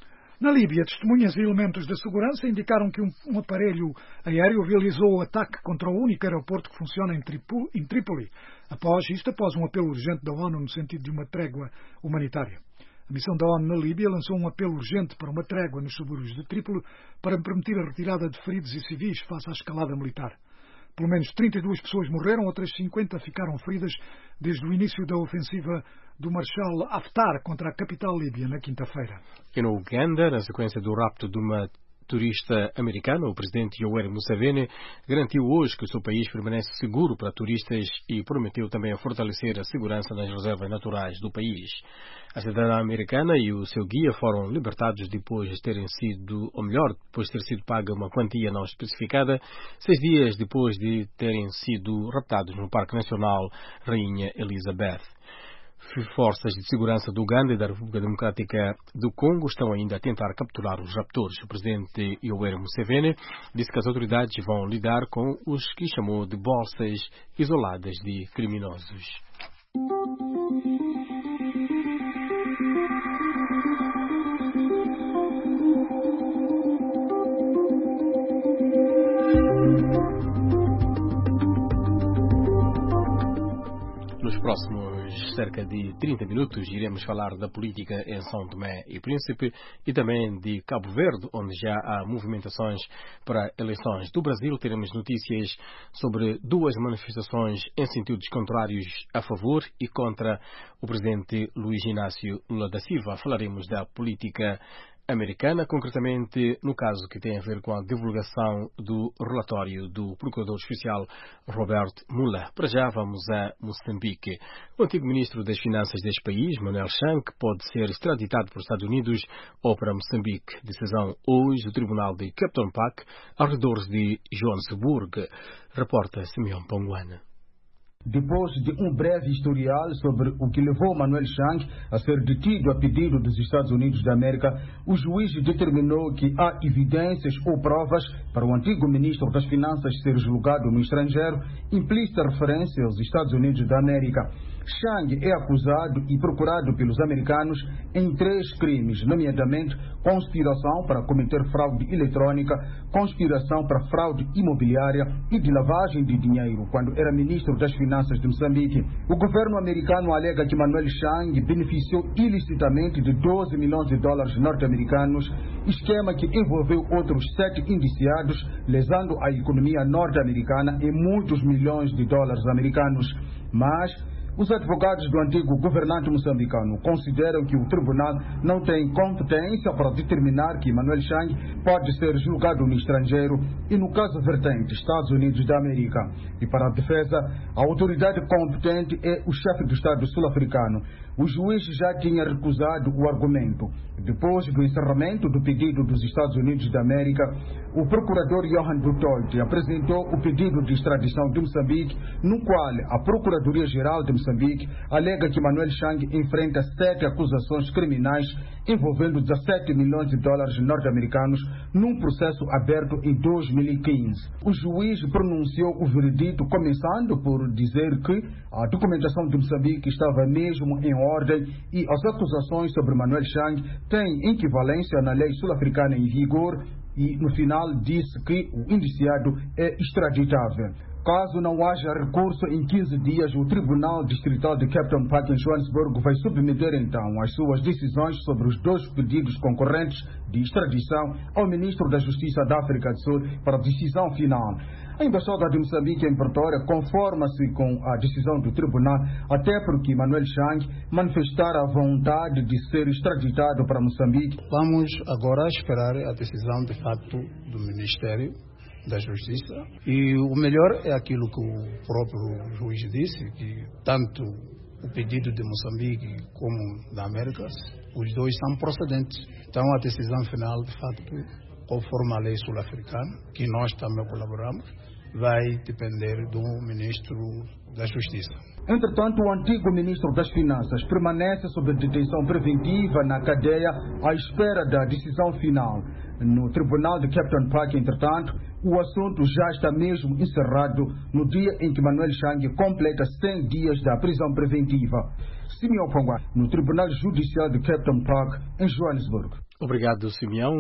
S2: Na Líbia, testemunhas e elementos da segurança indicaram que um aparelho aéreo realizou o ataque contra o único aeroporto que funciona em Trípoli, após um apelo urgente da ONU no sentido de uma trégua humanitária. A missão da ONU na Líbia lançou um apelo urgente para uma trégua nos subúrbios de Trípoli para permitir a retirada de feridos e civis face à escalada militar. Pelo menos 32 pessoas morreram, outras 50 ficaram feridas desde o início da ofensiva do Marshal Haftar contra a capital líbia na quinta-feira.
S18: E no Uganda, na sequência do rapto de uma turista americana, o presidente Yoweri Museveni garantiu hoje que o seu país permanece seguro para turistas e prometeu também a fortalecer a segurança nas reservas naturais do país. A cidadã americana e o seu guia foram libertados depois de ter sido paga uma quantia não especificada, 6 dias depois de terem sido raptados no Parque Nacional Rainha Elizabeth. Forças de segurança do Uganda e da República Democrática do Congo estão ainda a tentar capturar os raptores. O presidente Yoweri Museveni disse que as autoridades vão lidar com os que chamou de bolsas isoladas de criminosos. Nos próximos próximos cerca de 30 minutos iremos falar da política em São Tomé e Príncipe e também de Cabo Verde, onde já há movimentações para eleições. Do Brasil teremos notícias sobre duas manifestações em sentidos contrários a favor e contra o presidente Luiz Inácio Lula da Silva. Falaremos da política americana, concretamente no caso que tem a ver com a divulgação do relatório do Procurador Especial Robert Mueller. Para já vamos a Moçambique. O antigo ministro das Finanças deste país, Manuel Shank, pode ser extraditado para os Estados Unidos ou para Moçambique. Decisão hoje do Tribunal de Capton Park, arredores de Joanesburgo. Reporta Simeão Ponguana.
S19: Depois de um breve historial sobre o que levou Manuel Shank a ser detido a pedido dos Estados Unidos da América, o juiz determinou que há evidências ou provas para o antigo ministro das Finanças ser julgado no estrangeiro, implícita referência aos Estados Unidos da América. Shank é acusado e procurado pelos americanos em 3 crimes, nomeadamente conspiração para cometer fraude eletrônica, conspiração para fraude imobiliária e de lavagem de dinheiro, quando era ministro das Finanças de Moçambique. O governo americano alega que Manuel Shank beneficiou ilicitamente de 12 milhões de dólares norte-americanos, esquema que envolveu outros 7 indiciados, lesando a economia norte-americana em muitos milhões de dólares americanos. Mas os advogados do antigo governante moçambicano consideram que o tribunal não tem competência para determinar que Manuel Shank pode ser julgado no estrangeiro e, no caso vertente, Estados Unidos da América. E para a defesa, a autoridade competente é o chefe do Estado sul-africano. O juiz já tinha recusado o argumento. Depois do encerramento do pedido dos Estados Unidos da América, o procurador Johan Butolte apresentou o pedido de extradição de Moçambique, no qual a Procuradoria-Geral de Moçambique alega que Manuel Shank enfrenta 7 acusações criminais envolvendo 17 milhões de dólares norte-americanos num processo aberto em 2015. O juiz pronunciou o veredito começando por dizer que a documentação de Moçambique estava mesmo em ordem e as acusações sobre Manuel Shank têm equivalência na lei sul-africana em vigor e, no final, disse que o indiciado é extraditável. Caso não haja recurso em 15 dias, o Tribunal Distrital de Capton Park em Joanesburgo vai submeter então as suas decisões sobre os 2 pedidos concorrentes de extradição ao Ministro da Justiça da África do Sul para decisão final. A Embaixada de Moçambique em Pretória conforma-se com a decisão do tribunal, até porque Manuel Shank manifestara a vontade de ser extraditado para Moçambique.
S20: Vamos agora esperar a decisão de fato do Ministério da Justiça e o melhor é aquilo que o próprio juiz disse, que tanto o pedido de Moçambique como da América, os 2 são procedentes. Então a decisão final, de fato, conforme a lei sul-africana, que nós também colaboramos, vai depender do Ministro da Justiça.
S19: Entretanto, o antigo Ministro das Finanças permanece sob detenção preventiva na cadeia à espera da decisão final. No Tribunal de Capton Park, entretanto, o assunto já está mesmo encerrado no dia em que Manuel Shank completa 100 dias da prisão preventiva. Simeão Ponguá, no Tribunal Judicial de Capton Park, em Joanesburgo.
S18: Obrigado, Simeão.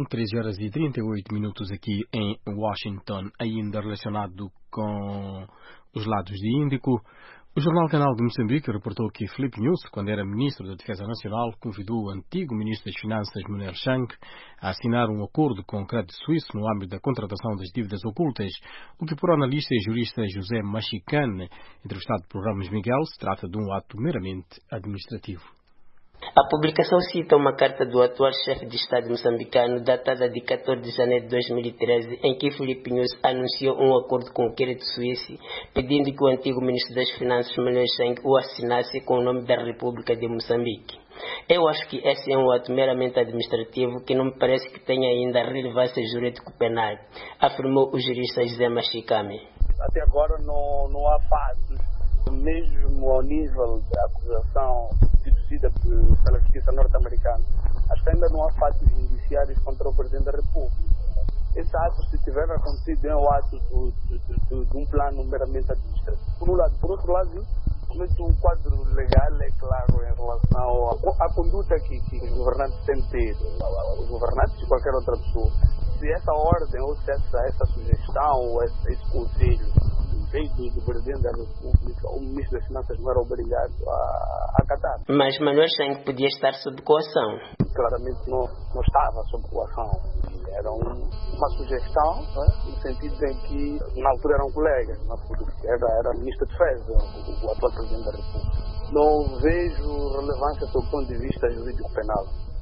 S18: 13h38 aqui em Washington, ainda relacionado com os lados de Índico. O Jornal Canal de Moçambique reportou que Filipe Nunes, quando era Ministro da Defesa Nacional, convidou o antigo Ministro das Finanças, Manuel Shank, a assinar um acordo com o crédito suíço no âmbito da contratação das dívidas ocultas, o que, por analista e jurista José Machicane, entrevistado por Ramos Miguel, se trata de um ato meramente administrativo.
S15: A publicação cita uma carta do atual chefe de Estado moçambicano, datada de 14 de janeiro de 2013, em que Filipe Nunes anunciou um acordo com o crédito suíço, pedindo que o antigo ministro das Finanças, Manuel Shank, o assinasse com o nome da República de Moçambique. Eu acho que esse é um ato meramente administrativo que não me parece que tenha ainda relevância jurídico-penal, afirmou o jurista José Machicame.
S10: Até agora não há fatos, mesmo ao nível da acusação deduzida pela justiça norte-americana. Acho que ainda não há fatos indiciários contra o Presidente da República. Esse ato, se tiver acontecido, é um ato de um plano meramente administrativo. Por um lado. Por outro lado, o quadro legal é claro em relação à conduta que os governantes têm tido, os governantes e qualquer outra pessoa. Se essa ordem ou se essa sugestão ou esse conselho preceitos do Presidente da República, o Ministro das Finanças não era obrigado a acatar.
S15: Mas Manuel Chang podia estar sob coação.
S10: Claramente não estava sob coação. Era uma sugestão, no sentido em que, na altura, eram colegas, porque era Ministro da Defesa, o atual Presidente da República. Não vejo relevância do ponto de vista jurídico-penal.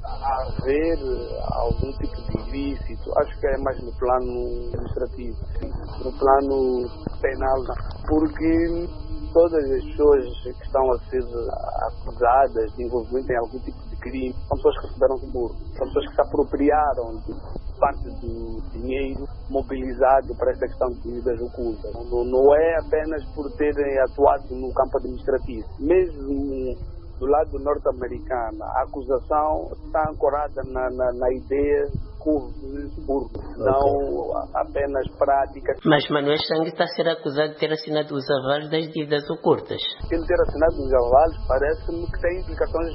S10: Haver algum tipo de ilícito, acho que é mais no plano administrativo, no plano penal, porque todas as pessoas que estão a ser acusadas de envolvimento em algum tipo de crime são pessoas que receberam suborno, são pessoas que se apropriaram de parte do dinheiro mobilizado para esta questão de medidas ocultas. Não é apenas por terem atuado no campo administrativo. Mesmo do lado norte-americano, a acusação está ancorada na ideia de suborno, não apenas práticas.
S15: Mas Manuel Chang está a ser acusado de ter assinado os avalos das dívidas ocultas.
S10: Ele ter assinado os avalos parece-me que tem implicações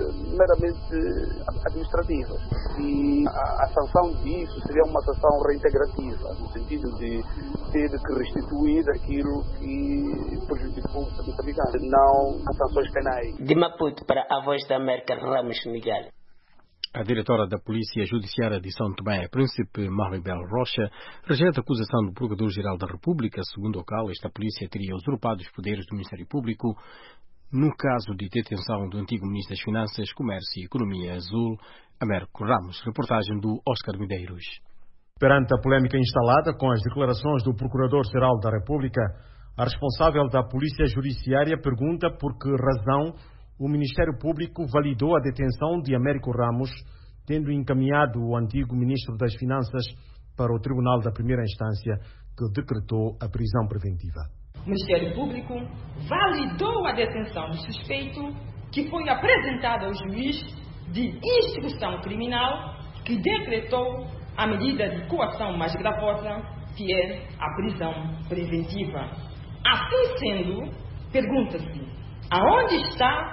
S10: meramente administrativas. E a sanção disso seria uma sanção reintegrativa, no sentido de ter que restituir aquilo que prejudicou o moçambicano, não as sanções penais.
S15: De Maputo para a Voz da América, Ramos Miguel.
S18: A diretora da Polícia Judiciária de São Tomé e Príncipe, Maribel Rocha, rejeita a acusação do Procurador-Geral da República, segundo o qual esta polícia teria usurpado os poderes do Ministério Público no caso de detenção do antigo Ministro das Finanças, Comércio e Economia Azul, Américo Ramos. Reportagem do Oscar Medeiros.
S21: Perante a polémica instalada com as declarações do Procurador-Geral da República, a responsável da Polícia Judiciária pergunta por que razão o Ministério Público validou a detenção de Américo Ramos, tendo encaminhado o antigo Ministro das Finanças para o Tribunal da Primeira Instância, que decretou a prisão preventiva.
S22: O Ministério Público validou a detenção do suspeito, que foi apresentado ao juiz de instrução criminal, que decretou a medida de coação mais gravosa, que é a prisão preventiva. Assim sendo, pergunta-se, aonde está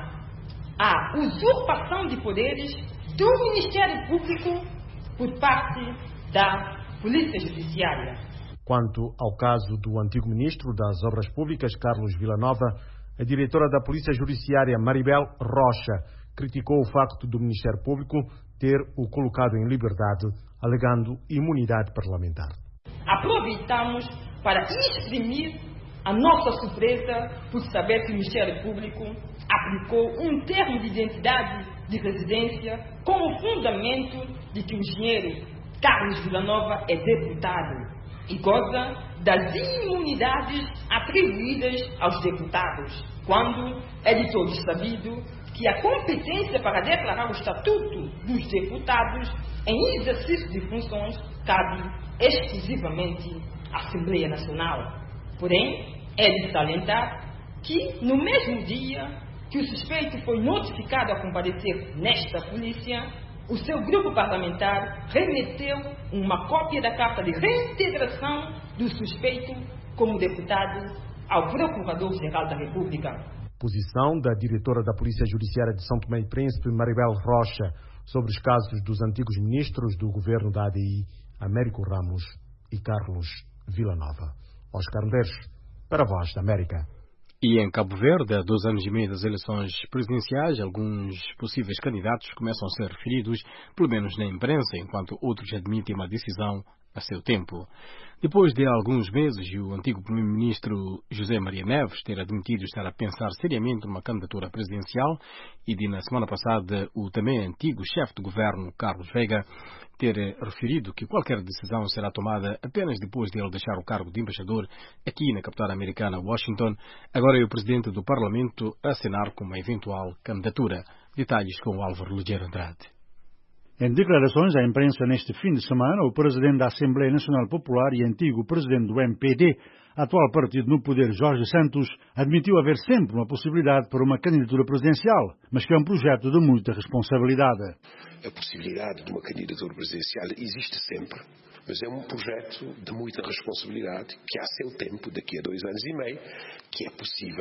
S22: a usurpação de poderes do Ministério Público por parte da Polícia Judiciária?
S21: Quanto ao caso do antigo Ministro das Obras Públicas, Carlos Villanova, a diretora da Polícia Judiciária, Maribel Rocha, criticou o facto do Ministério Público ter o colocado em liberdade, alegando imunidade parlamentar.
S22: Aproveitamos para exprimir a nossa surpresa por saber que o Ministério Público aplicou um termo de identidade de residência com o fundamento de que o engenheiro Carlos Villanova é deputado e goza das imunidades atribuídas aos deputados, quando é de todos sabido que a competência para declarar o estatuto dos deputados em exercício de funções cabe exclusivamente à Assembleia Nacional. Porém, é de salientar que, no mesmo dia que o suspeito foi notificado a comparecer nesta polícia, o seu grupo parlamentar remeteu uma cópia da carta de reintegração do suspeito como deputado ao Procurador-Geral da República.
S21: Posição da diretora da Polícia Judiciária de São Tomé e Príncipe, Maribel Rocha, sobre os casos dos antigos ministros do governo da ADI, Américo Ramos e Carlos Villanova. Oscar Medeiros, para a Voz da América.
S18: E em Cabo Verde, há 2 anos e meio das eleições presidenciais, alguns possíveis candidatos começam a ser referidos, pelo menos na imprensa, enquanto outros admitem uma decisão a seu tempo. Depois de alguns meses, o antigo primeiro-ministro José Maria Neves ter admitido estar a pensar seriamente numa candidatura presidencial e de, na semana passada, o também antigo chefe de governo, Carlos Veiga, ter referido que qualquer decisão será tomada apenas depois de ele deixar o cargo de embaixador aqui na capital americana, Washington, agora é o presidente do Parlamento a assinar com uma eventual candidatura. Detalhes com o Álvaro Ligeiro Andrade.
S1: Em declarações à imprensa neste fim de semana, o presidente da Assembleia Nacional Popular e antigo presidente do MPD, atual partido no poder, Jorge Santos, admitiu haver sempre uma possibilidade para uma candidatura presidencial, mas que é um projeto de muita responsabilidade.
S23: A possibilidade de uma candidatura presidencial existe sempre, mas é um projeto de muita responsabilidade que, a seu tempo, daqui a 2 anos e meio, que é possível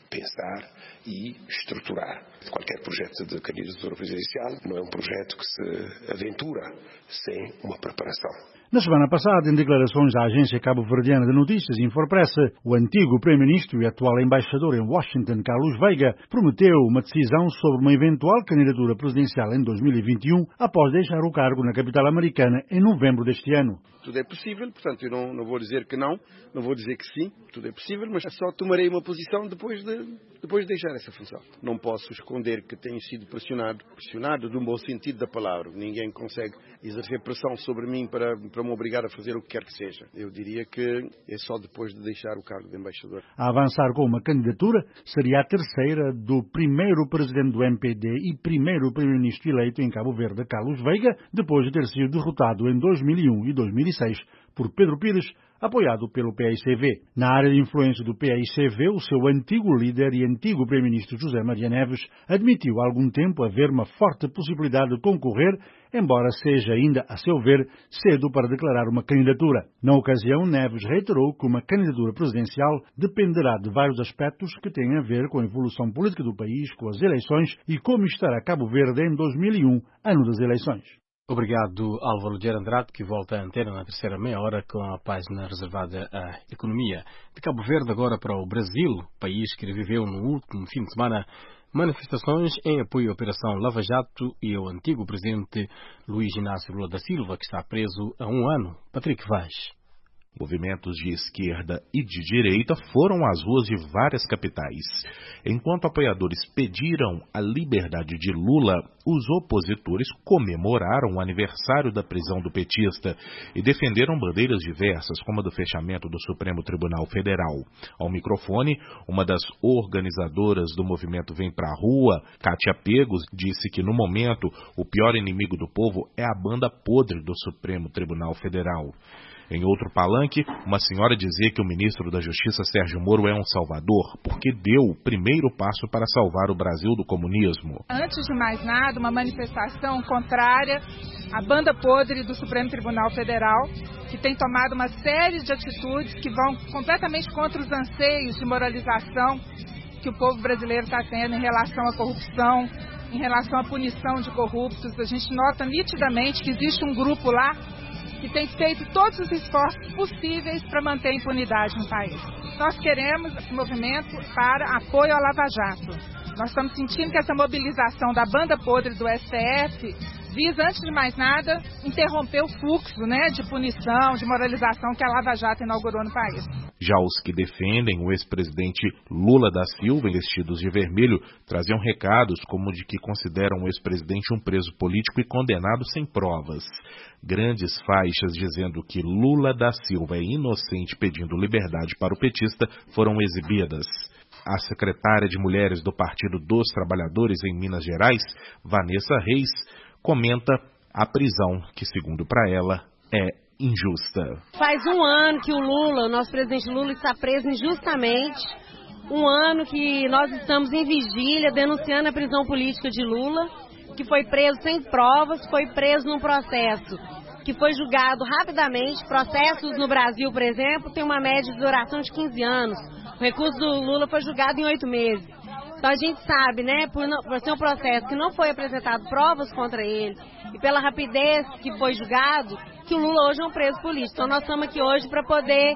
S23: pensar e estruturar. Qualquer projeto de candidatura presidencial não é um projeto que se aventura sem uma preparação.
S1: Na semana passada, em declarações à agência cabo-verdiana de notícias Infopressa, o antigo primeiro-ministro e atual embaixador em Washington, Carlos Veiga, prometeu uma decisão sobre uma eventual candidatura presidencial em 2021, após deixar o cargo na capital americana em novembro deste ano.
S3: Tudo é possível, portanto eu não vou dizer que não vou dizer que sim, tudo é possível, mas só tomarei uma posição depois de deixar essa função. Não posso esconder que tenho sido pressionado no bom sentido da palavra. Ninguém consegue exercer pressão sobre mim para me obrigar a fazer o que quer que seja. Eu diria que é só depois de deixar o cargo de embaixador.
S1: A avançar com uma candidatura seria a terceira do primeiro presidente do MPD e primeiro primeiro-ministro eleito em Cabo Verde, Carlos Veiga, depois de ter sido derrotado em 2001 e 2006 por Pedro Pires, apoiado pelo PAICV. Na área de influência do PAICV, o seu antigo líder e antigo primeiro-ministro José Maria Neves admitiu há algum tempo haver uma forte possibilidade de concorrer, embora seja ainda, a seu ver, cedo para declarar uma candidatura. Na ocasião, Neves reiterou que uma candidatura presidencial dependerá de vários aspectos que têm a ver com a evolução política do país, com as eleições e como estará Cabo Verde em 2001, ano das eleições.
S18: Obrigado, Álvaro Ligeiro Andrade, que volta à antena na terceira meia hora com a página reservada à economia. De Cabo Verde agora para o Brasil, país que reviveu no último fim de semana manifestações em apoio à Operação Lava Jato e ao antigo presidente Luiz Inácio Lula da Silva, que está preso há um ano. Patrick Vaz.
S4: Movimentos de esquerda e de direita foram às ruas de várias capitais. Enquanto apoiadores pediram a liberdade de Lula, os opositores comemoraram o aniversário da prisão do petista e defenderam bandeiras diversas, como a do fechamento do Supremo Tribunal Federal. Ao microfone, uma das organizadoras do movimento Vem Pra Rua, Kátia Pegos, disse que no momento o pior inimigo do povo é a banda podre do Supremo Tribunal Federal. Em outro palanque, uma senhora dizia que o ministro da Justiça, Sérgio Moro, é um salvador, porque deu o primeiro passo para salvar o Brasil do comunismo.
S5: Antes de mais nada, uma manifestação contrária à banda podre do Supremo Tribunal Federal, que tem tomado uma série de atitudes que vão completamente contra os anseios de moralização que o povo brasileiro está tendo em relação à corrupção, em relação à punição de corruptos. A gente nota nitidamente que existe um grupo lá que tem feito todos os esforços possíveis para manter a impunidade no país. Nós queremos esse movimento para apoio à Lava Jato. Nós estamos sentindo que essa mobilização da banda podre do STF visa, antes de mais nada, interromper o fluxo, de punição, de moralização que a Lava Jato inaugurou no país.
S4: Já os que defendem o ex-presidente Lula da Silva, vestidos de vermelho, traziam recados como de que consideram o ex-presidente um preso político e condenado sem provas. Grandes faixas dizendo que Lula da Silva é inocente pedindo liberdade para o petista foram exibidas. A secretária de Mulheres do Partido dos Trabalhadores em Minas Gerais, Vanessa Reis, comenta a prisão que, segundo para ela, é injusta.
S24: Faz um ano que o nosso presidente Lula, está preso injustamente. Um ano que nós estamos em vigília denunciando a prisão política de Lula, que foi preso sem provas, foi preso num processo que foi julgado rapidamente. Processos no Brasil, por exemplo, tem uma média de duração de 15 anos. O recurso do Lula foi julgado em 8 meses. Então a gente sabe, por ser um processo que não foi apresentado provas contra ele e pela rapidez que foi julgado, que o Lula hoje é um preso político. Então nós estamos aqui hoje para poder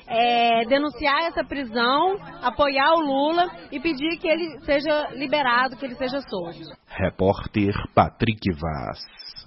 S24: denunciar essa prisão, apoiar o Lula e pedir que ele seja liberado, que ele seja solto.
S4: Repórter Patrick Vaz.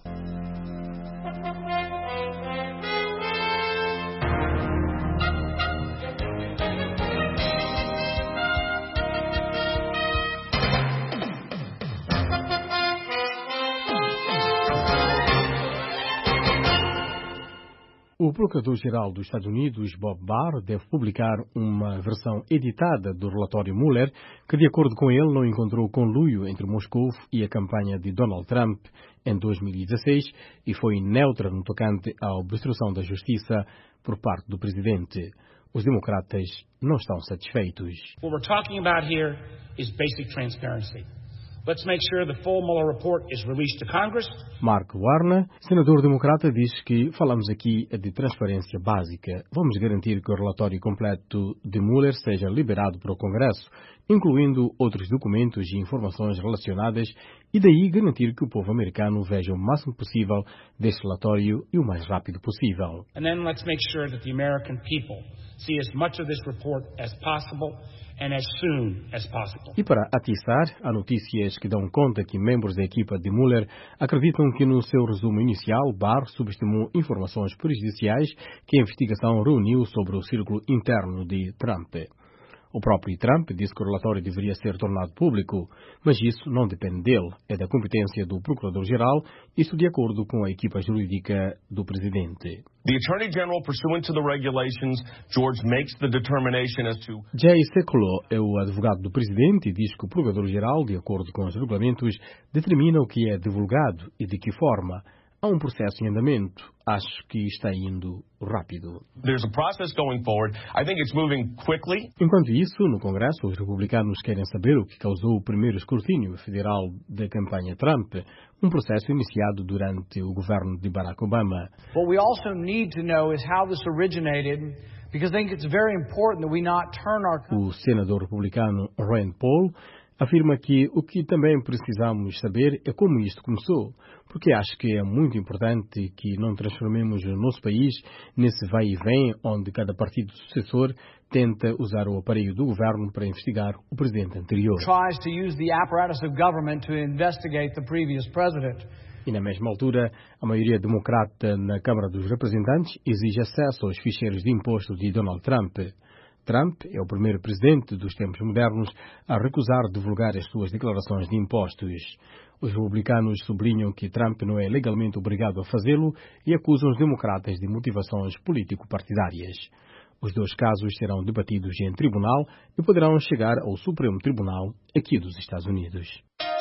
S18: O Procurador-Geral dos Estados Unidos, Bob Barr, deve publicar uma versão editada do relatório Mueller, que, de acordo com ele, não encontrou conluio entre Moscou e a campanha de Donald Trump em 2016 e foi neutra no tocante à obstrução da justiça por parte do presidente. Os democratas não estão satisfeitos.
S25: What we're talking about here is basic transparency. Let's make sure the full Mueller report is released to Congress.
S18: Mark Warner, senador democrata, diz que falamos aqui de transparência básica. Vamos garantir que o relatório completo de Mueller seja liberado para o Congresso. incluindo outros documentos e informações relacionadas, e daí garantir que o povo americano veja o máximo possível deste relatório e o mais rápido possível.
S25: And then let's make sure that the American people see as much of this report as possible and as soon as possible.
S18: E para atiçar, há notícias que dão conta que membros da equipa de Mueller acreditam que no seu resumo inicial, Barr subestimou informações prejudiciais que a investigação reuniu sobre o círculo interno de Trump. O próprio Trump disse que o relatório deveria ser tornado público, mas isso não depende dele, é da competência do Procurador-Geral, isso de acordo com a equipa jurídica do Presidente.
S6: The Attorney General, pursuant to the regulations, George, makes the determination as to...
S18: Jay Sekulow é o advogado do Presidente e diz que o Procurador-Geral, de acordo com os regulamentos, determina o que é divulgado e de que forma. Há um processo em andamento. Acho que está indo rápido.
S6: There's a process going forward. I think it's moving quickly.
S18: Enquanto isso, no Congresso, os republicanos querem saber o que causou o primeiro escrutínio federal da campanha Trump, um processo iniciado durante o governo de Barack Obama.
S7: What we also need to know is how this originated, because I think it's very important that we not turn our...
S18: O senador republicano Rand Paul afirma que o que também precisamos saber é como isto começou, porque acho que é muito importante que não transformemos o nosso país nesse vai e vem onde cada partido sucessor tenta usar o aparelho do governo para investigar o presidente anterior.
S7: Tries to use the apparatus of government to investigate the previous president.
S18: E na mesma altura, a maioria democrata na Câmara dos Representantes exige acesso aos ficheiros de imposto de Donald Trump. Trump é o primeiro presidente dos tempos modernos a recusar divulgar as suas declarações de impostos. Os republicanos sublinham que Trump não é legalmente obrigado a fazê-lo e acusam os democratas de motivações político-partidárias. Os dois casos serão debatidos em tribunal e poderão chegar ao Supremo Tribunal aqui dos Estados Unidos.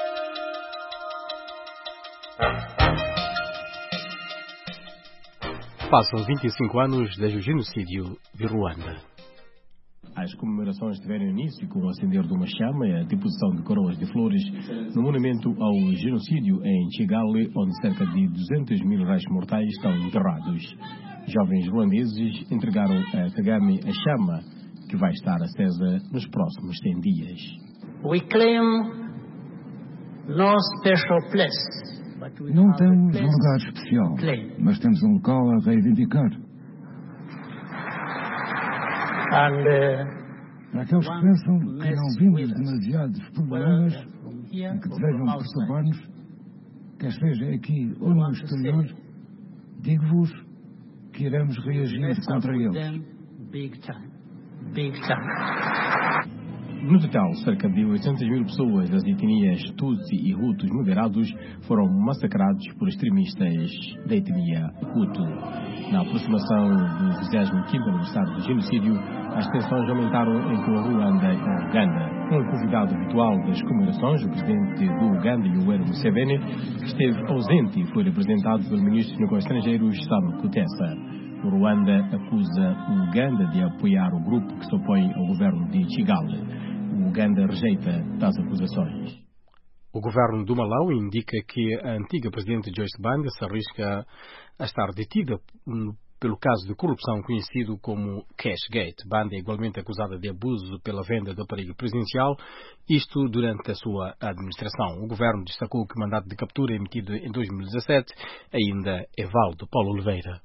S18: Passam 25 anos desde o genocídio de Ruanda. As comemorações tiveram início com o acender de uma chama e a deposição de coroas de flores no monumento ao genocídio em Kigali, onde cerca de 200 mil restos mortais estão enterrados. Jovens ruandeses entregaram a Kagame a chama, que vai estar acesa nos próximos 100 dias.
S8: We claim no special place.
S9: Não temos um lugar especial, mas temos um local a reivindicar. Para aqueles que pensam que não vimos demasiados problemas e que desejam perturbar-nos, quer seja aqui ou no exterior, digo-vos que iremos reagir contra eles.
S18: No total, cerca de 800 mil pessoas das etnias Tutsi e Hutus moderados foram massacrados por extremistas da etnia Hutu. Na aproximação do 25º aniversário do genocídio, as tensões aumentaram entre o Ruanda e a Uganda. Um convidado habitual das comemorações, o presidente do Uganda, Yoweri Museveni, que esteve ausente e foi representado pelo ministro dos Negócios Estrangeiros, Sam Kutesa. O Ruanda acusa o Uganda de apoiar o grupo que se opõe ao governo de Kigali. O Uganda rejeita tais acusações. O governo do Malau indica que a antiga presidente Joyce Banda se arrisca a estar detida pelo caso de corrupção conhecido como Cashgate. Banda é igualmente acusada de abuso pela venda do aparelho presidencial, isto durante a sua administração. O governo destacou que o mandato de captura emitido em 2017 ainda é válido. Paulo Oliveira.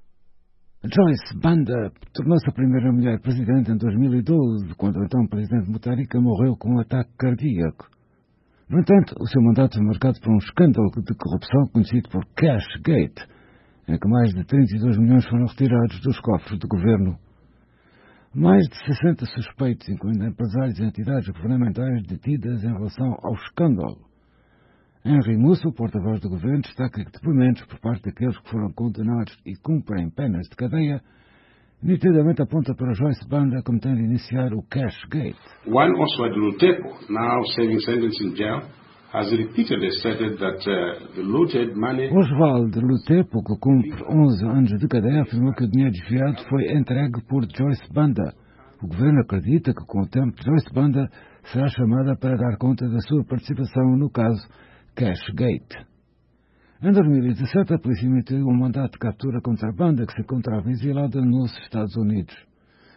S9: Joyce Banda tornou-se a primeira mulher presidente em 2012, quando o então presidente Mutharika morreu com um ataque cardíaco. No entanto, o seu mandato foi marcado por um escândalo de corrupção conhecido por Cashgate, em que mais de 32 milhões foram retirados dos cofres do governo. Mais de 60 suspeitos, incluindo empresários e entidades governamentais detidas em relação ao escândalo. Henry Musso, porta-voz do governo, destaca que depoimentos por parte daqueles que foram condenados e cumprem penas de cadeia nitidamente aponta para Joyce Banda como tendo iniciado o Cashgate.
S11: One Oswald Lutepo, now serving sentence in jail, has repeatedly stated that the looted money...
S9: Oswald Lutepo, que cumpre 11 anos de cadeia, afirmou que o dinheiro desviado foi entregue por Joyce Banda. O governo acredita que, com o tempo, Joyce Banda será chamada para dar conta da sua participação no caso Cashgate. Em 2017, a polícia emitiu um mandato de captura contra a banda que se encontrava exilada nos Estados Unidos.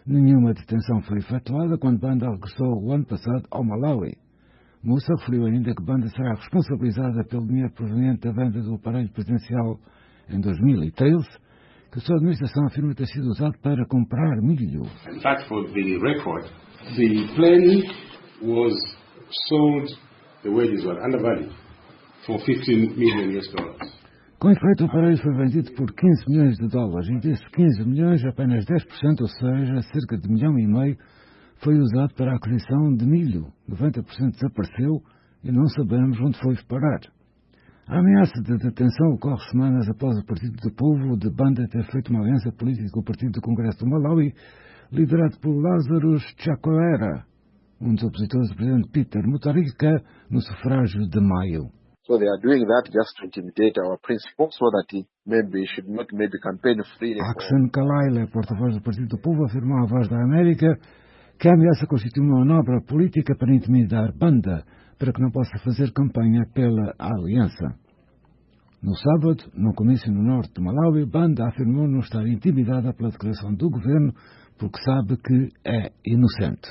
S9: Nenhuma detenção foi efetuada quando Banda regressou o ano passado ao Malawi. Moussa referiu ainda que Banda será responsabilizada pelo dinheiro proveniente da venda do aparelho presidencial em 2013, que a sua administração afirma ter sido usado para comprar milho.
S11: In fact, for the record, the plane was sold, the wages were undervalued, for $15 million.
S9: Com efeito, o aparelho foi vendido por $15 milhões e desses 15 milhões, apenas 10%, ou seja, cerca de $1,5 milhão, foi usado para a aquisição de milho. 90% desapareceu e não sabemos onde foi parar. A ameaça de detenção ocorre semanas após o Partido do Povo de Banda ter feito uma aliança política com o Partido do Congresso do Malawi, liderado por Lazarus Chakwera, um dos opositores do presidente Peter Mutharika, no sufrágio de maio.
S12: So they are doing that just to intimidate our principal so that he should not campaign freely.
S9: Axan Kalaila, porta-voz do Partido do Povo, afirmou à Voz da América que a ameaça constitui uma manobra política para intimidar Banda, para que não possa fazer campanha pela aliança. No sábado, num comício no norte de Malawi, Banda afirmou não estar intimidada pela declaração do governo porque sabe que é inocente.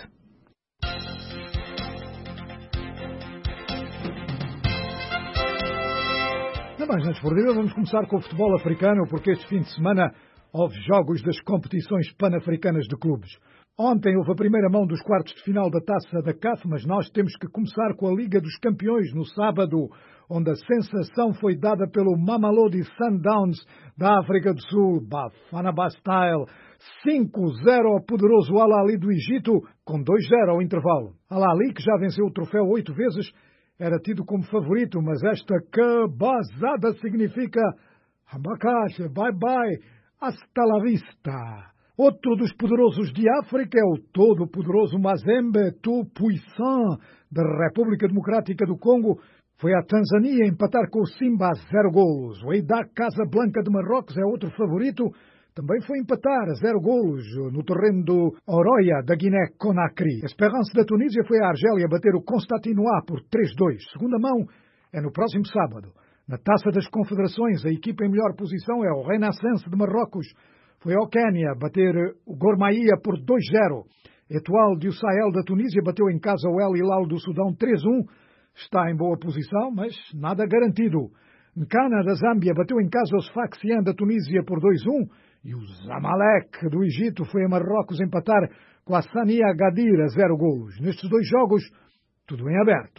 S2: Na página desportiva vamos começar com o futebol africano, porque este fim de semana houve jogos das competições pan-africanas de clubes. Ontem houve a primeira mão dos quartos de final da Taça da CAF, mas nós temos que começar com a Liga dos Campeões no sábado, onde a sensação foi dada pelo Mamelodi Sundowns da África do Sul, Bafana Bastille, 5-0 ao poderoso Al Ahly do Egito, com 2-0 ao intervalo. Al Ahly, que já venceu o troféu 8 vezes, era tido como favorito, mas esta cabazada significa abacaxi, bye-bye, hasta la vista. Outro dos poderosos de África é o todo-poderoso Mazembe Tout-Puissant da República Democrática do Congo. Foi à Tanzânia empatar com o Simba a 0 golos. O Wydad Casablanca de Marrocos é outro favorito. Também foi empatar a 0 golos no terreno do Oroya da Guiné-Conakry. A Esperance da Tunísia foi à Argélia bater o Constantinois por 3-2. Segunda mão é no próximo sábado. Na Taça das Confederações, a equipa em melhor posição é o Renaissance de Marrocos. Foi ao Quénia bater o Gormaia por 2-0. Etoile do Sahel da Tunísia bateu em casa o El Hilal do Sudão 3-1. Está em boa posição, mas nada garantido. Nkana da Zâmbia bateu em casa o Sfaxien da Tunísia por 2-1. E o Zamalek do Egito foi a Marrocos empatar com a Sania Agadir a 0 golos. Nestes dois jogos, tudo em aberto.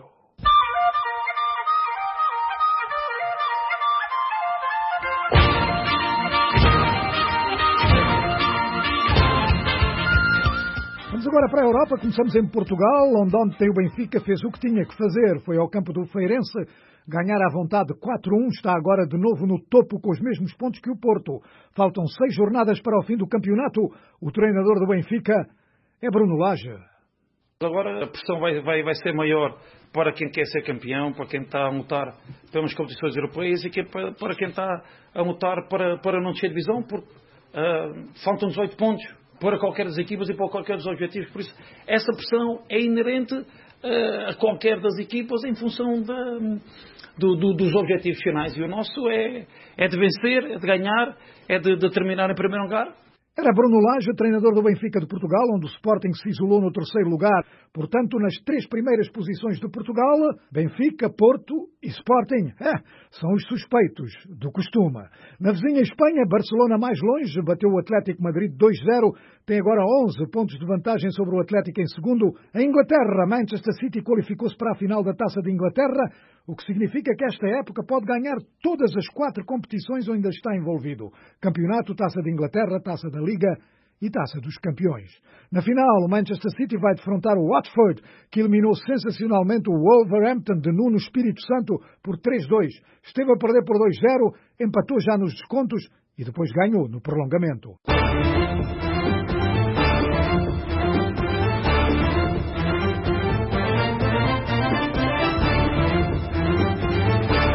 S2: Vamos agora para a Europa. Começamos em Portugal, onde ontem o Benfica fez o que tinha que fazer. Foi ao campo do Feirense ganhar à vontade 4-1. Está agora de novo no topo com os mesmos pontos que o Porto. Faltam 6 jornadas para o fim do campeonato. O treinador do Benfica é Bruno Lage.
S13: Agora a pressão vai ser maior para quem quer ser campeão, para quem está a lutar pelas competições europeias e para quem está a lutar para não descer divisão, porque faltam 18 pontos para qualquer das equipas e para qualquer dos objetivos. Por isso, essa pressão é inerente a qualquer das equipas em função dos objetivos finais. E o nosso é de vencer, é de ganhar, é de terminar em primeiro lugar.
S2: Era Bruno Lage, treinador do Benfica de Portugal, onde o Sporting se isolou no terceiro lugar. Portanto, nas 3 primeiras posições de Portugal, Benfica, Porto e Sporting. São os suspeitos do costume. Na vizinha Espanha, Barcelona mais longe, bateu o Atlético Madrid 2-0. Tem agora 11 pontos de vantagem sobre o Atlético em segundo. Em Inglaterra, Manchester City qualificou-se para a final da Taça de Inglaterra, o que significa que esta época pode ganhar todas as 4 competições onde está envolvido. Campeonato, Taça de Inglaterra, Taça da Liga e Taça dos Campeões. Na final, o Manchester City vai defrontar o Watford, que eliminou sensacionalmente o Wolverhampton de Nuno Espírito Santo por 3-2. Esteve a perder por 2-0, empatou já nos descontos e depois ganhou no prolongamento.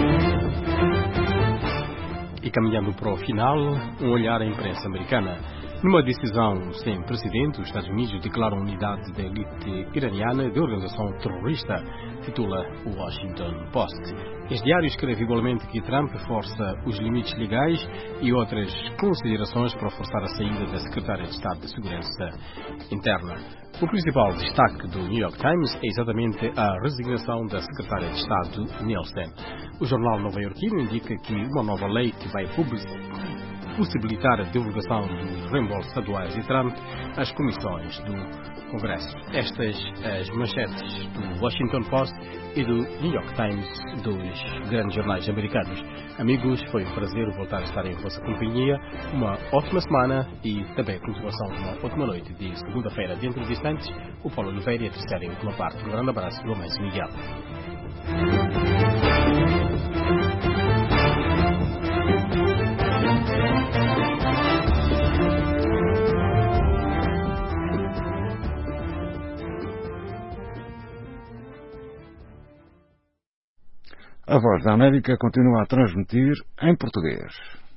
S18: E caminhando para o final, um olhar à imprensa americana. Numa decisão sem precedente, os Estados Unidos declaram unidade da elite iraniana de organização terrorista, titula o Washington Post. Este diário escreve igualmente que Trump força os limites legais e outras considerações para forçar a saída da secretária de Estado de Segurança Interna. O principal destaque do New York Times é exatamente a resignação da secretária de Estado, Nielsen. O jornal nova-iorquino indica que uma nova lei que vai possibilitar a divulgação dos reembolsos estaduais de Trump às comissões do Congresso. Estas as manchetes do Washington Post e do New York Times, dos grandes jornais americanos. Amigos, foi um prazer voltar a estar em vossa companhia. Uma ótima semana e também a continuação de uma ótima noite de segunda-feira. Dentro de instantes, o Paulo Oliveira e a terceira em última parte. Um grande abraço do Amâncio Miguel.
S9: A Voz da América continua a transmitir em português.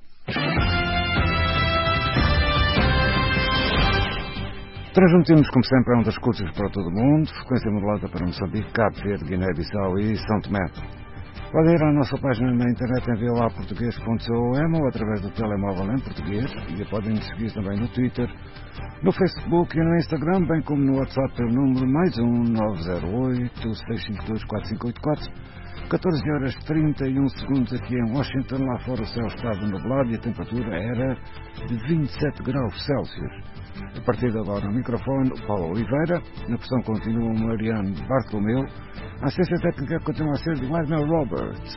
S9: Transmitimos, como sempre, a ondas curtas para todo o mundo, frequência modulada para Moçambique, Cabo Verde, Guiné-Bissau e São Tomé. Podem ir à nossa página na internet em voaportuguês.com ou através do telemóvel em português, e podem nos seguir também no Twitter, no Facebook e no Instagram, bem como no WhatsApp pelo número +1 908 652 4584. 14 horas 31 segundos aqui em Washington. Lá fora o céu estava nublado e a temperatura era de 27 graus Celsius. A partir de agora, no microfone, o Paulo Oliveira. Na pressão continua o Mariano Bartolomeu. A assistência técnica continua a ser de Wagner Roberts.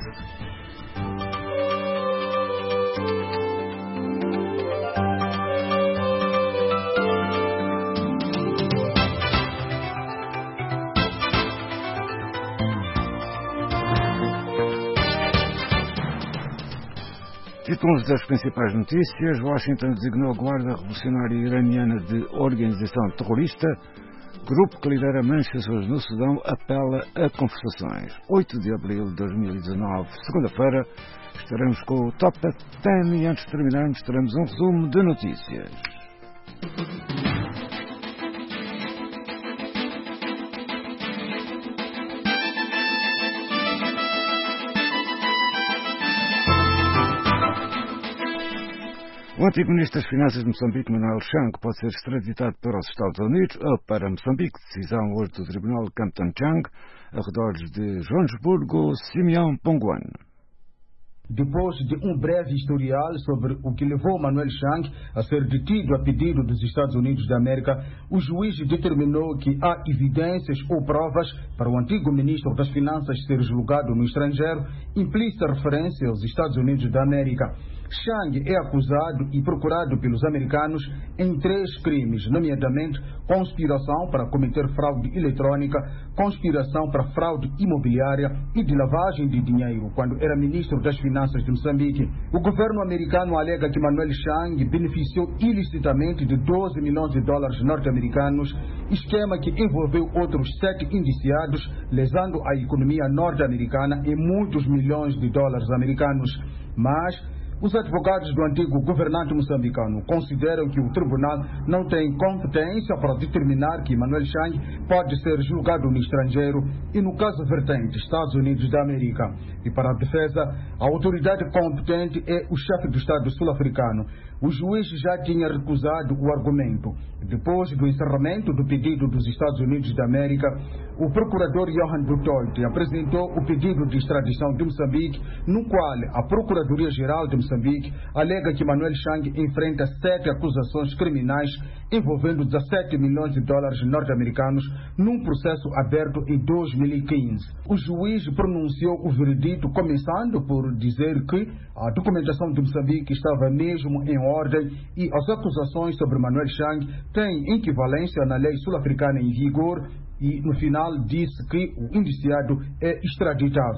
S9: Títulos das principais notícias. Washington designou a Guarda Revolucionária Iraniana de organização terrorista. Grupo que lidera manifestações no Sudão apela a conversações. 8 de abril de 2019, segunda-feira, estaremos com o Top 10 e antes de terminarmos teremos um resumo de notícias. O antigo ministro das Finanças de Moçambique, Manuel Chang, pode ser extraditado para os Estados Unidos ou para Moçambique. Decisão hoje do Tribunal de Campton Chang, arredores de Joanesburgo, Simeão Ponguan.
S14: Depois de um breve historial sobre o que levou Manuel Chang a ser detido a pedido dos Estados Unidos da América, o juiz determinou que há evidências ou provas para o antigo ministro das Finanças ser julgado no estrangeiro, implícita referência aos Estados Unidos da América. Chang é acusado e procurado pelos americanos em 3 crimes, nomeadamente conspiração para cometer fraude eletrônica, conspiração para fraude imobiliária e de lavagem de dinheiro, quando era ministro das Finanças de Moçambique. O governo americano alega que Manuel Chang beneficiou ilicitamente de 12 milhões de dólares norte-americanos, esquema que envolveu outros 7 indiciados, lesando a economia norte-americana em muitos milhões de dólares americanos. Mas os advogados do antigo governante moçambicano consideram que o tribunal não tem competência para determinar que Manuel Chang pode ser julgado no estrangeiro e, no caso vertente, Estados Unidos da América. E para a defesa, a autoridade competente é o chefe do Estado sul-africano. O juiz já tinha recusado o argumento. Depois do encerramento do pedido dos Estados Unidos da América, o procurador Johan Butoit apresentou o pedido de extradição de Moçambique, no qual a Procuradoria-Geral de Moçambique alega que Manuel Chang enfrenta 7 acusações criminais envolvendo 17 milhões de dólares norte-americanos num processo aberto em 2015. O juiz pronunciou o veredito começando por dizer que a documentação de Moçambique estava mesmo em ordem e as acusações sobre Manuel Chang têm equivalência na lei sul-africana em vigor e, no final, disse que o indiciado é extraditável.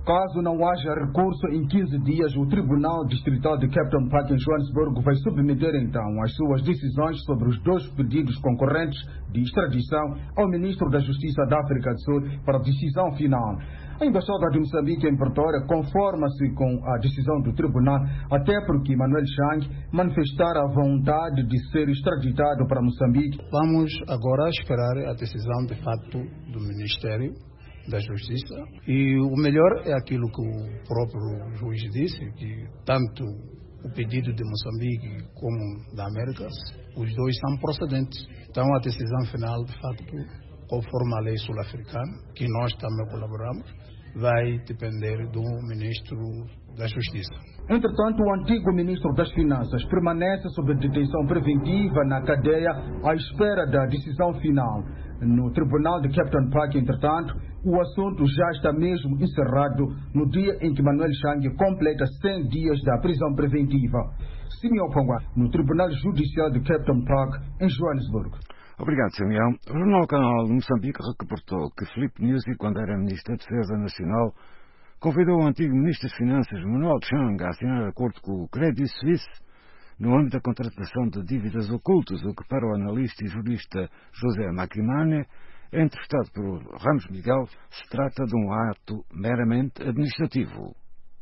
S14: Caso não haja recurso, em 15 dias, o Tribunal Distrital de Captain Park em Joanesburgo vai submeter então as suas decisões sobre os 2 pedidos concorrentes de extradição ao Ministro da Justiça da África do Sul para decisão final. A Embaixada de Moçambique em Pretória conforma-se com a decisão do Tribunal, até porque Manuel Chang manifestara a vontade de ser extraditado para Moçambique.
S10: Vamos agora esperar a decisão de fato do Ministério da Justiça, e o melhor é aquilo que o próprio juiz disse, que tanto o pedido de Moçambique como da América, os 2 são procedentes. Então a decisão final, de facto, conforme a lei sul-africana, que nós também colaboramos, vai depender do Ministro da Justiça.
S14: Entretanto, o antigo Ministro das Finanças permanece sob detenção preventiva na cadeia à espera da decisão final. No Tribunal de Captain Park, entretanto, o assunto já está mesmo encerrado no dia em que Manuel Chang completa 100 dias da prisão preventiva. Simeão Pongua, no Tribunal Judicial de Captain Park, em Joanesburgo.
S9: Obrigado, Simeão. O Jornal Canal de Moçambique reportou que Filipe Nyusi, quando era Ministro da Defesa Nacional, convidou o antigo Ministro das Finanças, Manuel Chang, a assinar acordo com o Credit Suisse no âmbito da contratação de dívidas ocultas, o que para o analista e jurista José Macrimane, entrevistado por Ramos Miguel, se trata de um ato meramente administrativo.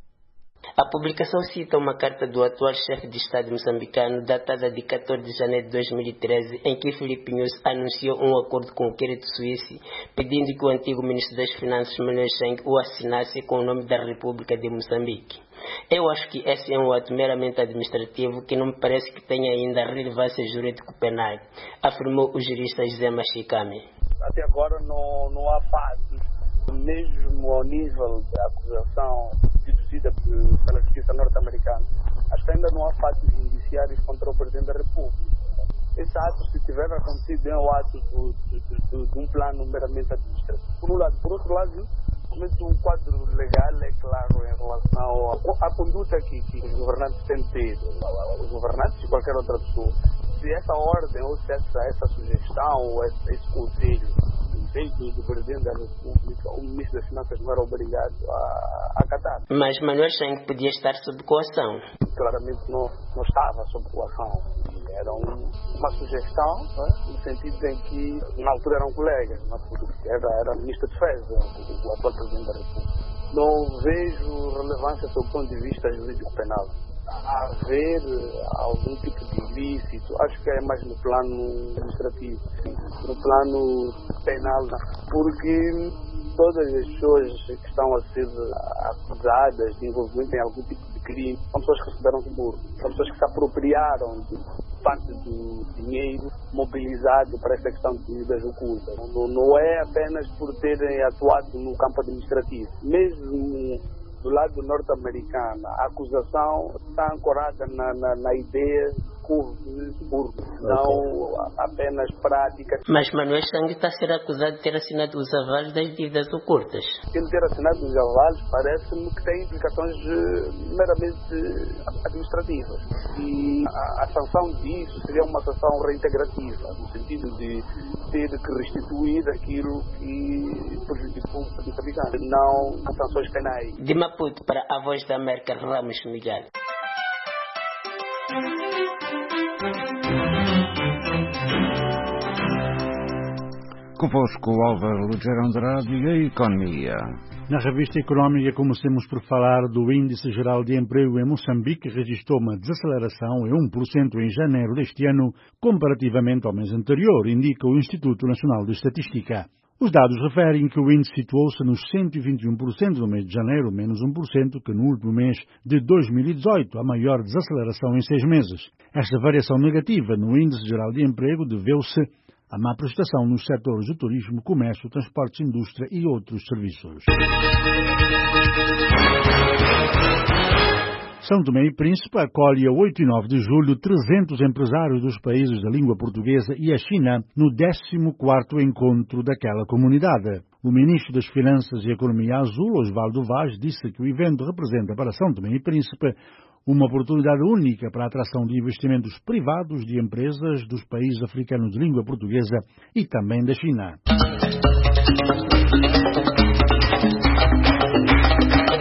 S15: A publicação cita uma carta do atual chefe de Estado moçambicano, datada de 14 de janeiro de 2013, em que Filipe Nyusi anunciou um acordo com o Credit Suisse, pedindo que o antigo Ministro das Finanças, Manuel Chang, o assinasse com o nome da República de Moçambique. Eu acho que esse é um ato meramente administrativo que não me parece que tenha ainda relevância jurídico-penal, afirmou o jurista José Machikame.
S16: Até agora não há fatos, mesmo ao nível da acusação deduzida pela justiça norte-americana. Acho que ainda não há fatos indiciários contra o Presidente da República. Esse ato, se tiver acontecido, é um ato de um plano meramente administrativo. Por um lado. Por outro lado, o quadro legal é claro em relação à conduta que os governantes têm tido, os governantes e qualquer outra pessoa. Se essa ordem ou se essa sugestão ou esse conselho veio do Presidente da República, o Ministro das Finanças não era obrigado a acatar.
S15: Mas Manuel Chang podia estar sob coação.
S16: Claramente não estava sob coação. Era uma sugestão, no sentido em que na altura eram colegas, era Ministro da Defesa, o atual Presidente da República. Não vejo relevância sob o ponto de vista jurídico-penal. Haver algum tipo de ilícito, acho que é mais no plano administrativo, no plano penal, porque todas as pessoas que estão a ser acusadas de envolvimento em algum tipo de crime são pessoas que receberam suborno, são pessoas que se apropriaram de parte do dinheiro mobilizado para esta questão de dívidas ocultas. Não é apenas por terem atuado no campo administrativo, mesmo do lado norte-americano, a acusação está ancorada na ideia de suborno, não apenas práticas.
S15: Mas Manuel Chang está a ser acusado de ter assinado os avalos das dívidas ocultas.
S16: Ele ter assinado os avalos parece-me que tem implicações meramente administrativas. E a sanção disso seria uma sanção reintegrativa, no sentido de ter que restituir aquilo que prejudicou o moçambicano, não sanções penais.
S15: De Maputo para a Voz da América, Ramos Miguel.
S9: Convosco o Álvaro Lugero Andrade e a Economia.
S1: Na revista Económica, comecemos por falar do Índice Geral de Emprego em Moçambique, que registrou uma desaceleração em 1% em janeiro deste ano, comparativamente ao mês anterior, indica o Instituto Nacional de Estatística. Os dados referem que o índice situou-se nos 121% no mês de janeiro, menos 1% que no último mês de 2018, a maior desaceleração em 6 meses. Esta variação negativa no Índice Geral de Emprego deveu-se à má prestação nos setores do turismo, comércio, transportes, indústria e outros serviços. São Tomé e Príncipe acolhe a 8 e 9 de julho 300 empresários dos países da língua portuguesa e a China no 14º encontro daquela comunidade. O ministro das Finanças e Economia Azul, Osvaldo Vaz, disse que o evento representa para São Tomé e Príncipe uma oportunidade única para a atração de investimentos privados de empresas dos países africanos de língua portuguesa e também da China.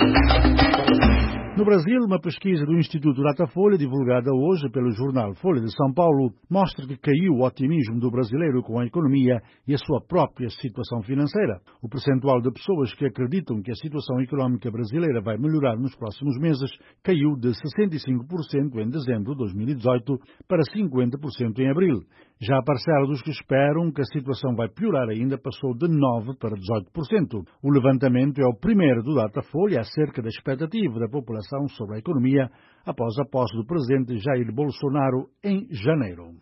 S1: No Brasil, uma pesquisa do Instituto Datafolha, divulgada hoje pelo jornal Folha de São Paulo, mostra que caiu o otimismo do brasileiro com a economia e a sua própria situação financeira. O percentual de pessoas que acreditam que a situação económica brasileira vai melhorar nos próximos meses caiu de 65% em dezembro de 2018 para 50% em abril. Já a parcela dos que esperam que a situação vai piorar ainda passou de 9% para 18%. O levantamento é o primeiro do Datafolha acerca da expectativa da população sobre a economia após a posse do presidente Jair Bolsonaro em janeiro.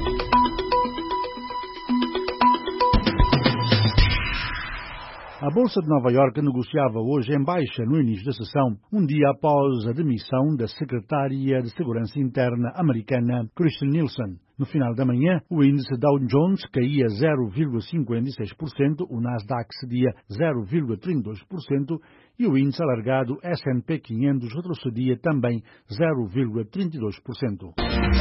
S1: A Bolsa de Nova Iorque negociava hoje em baixa no início da sessão, um dia após a demissão da secretária de Segurança Interna americana, Kirstjen Nielsen. No final da manhã, o índice Dow Jones caía 0,56%, o Nasdaq cedia 0,32% e o índice alargado S&P 500 retrocedia também 0,32%.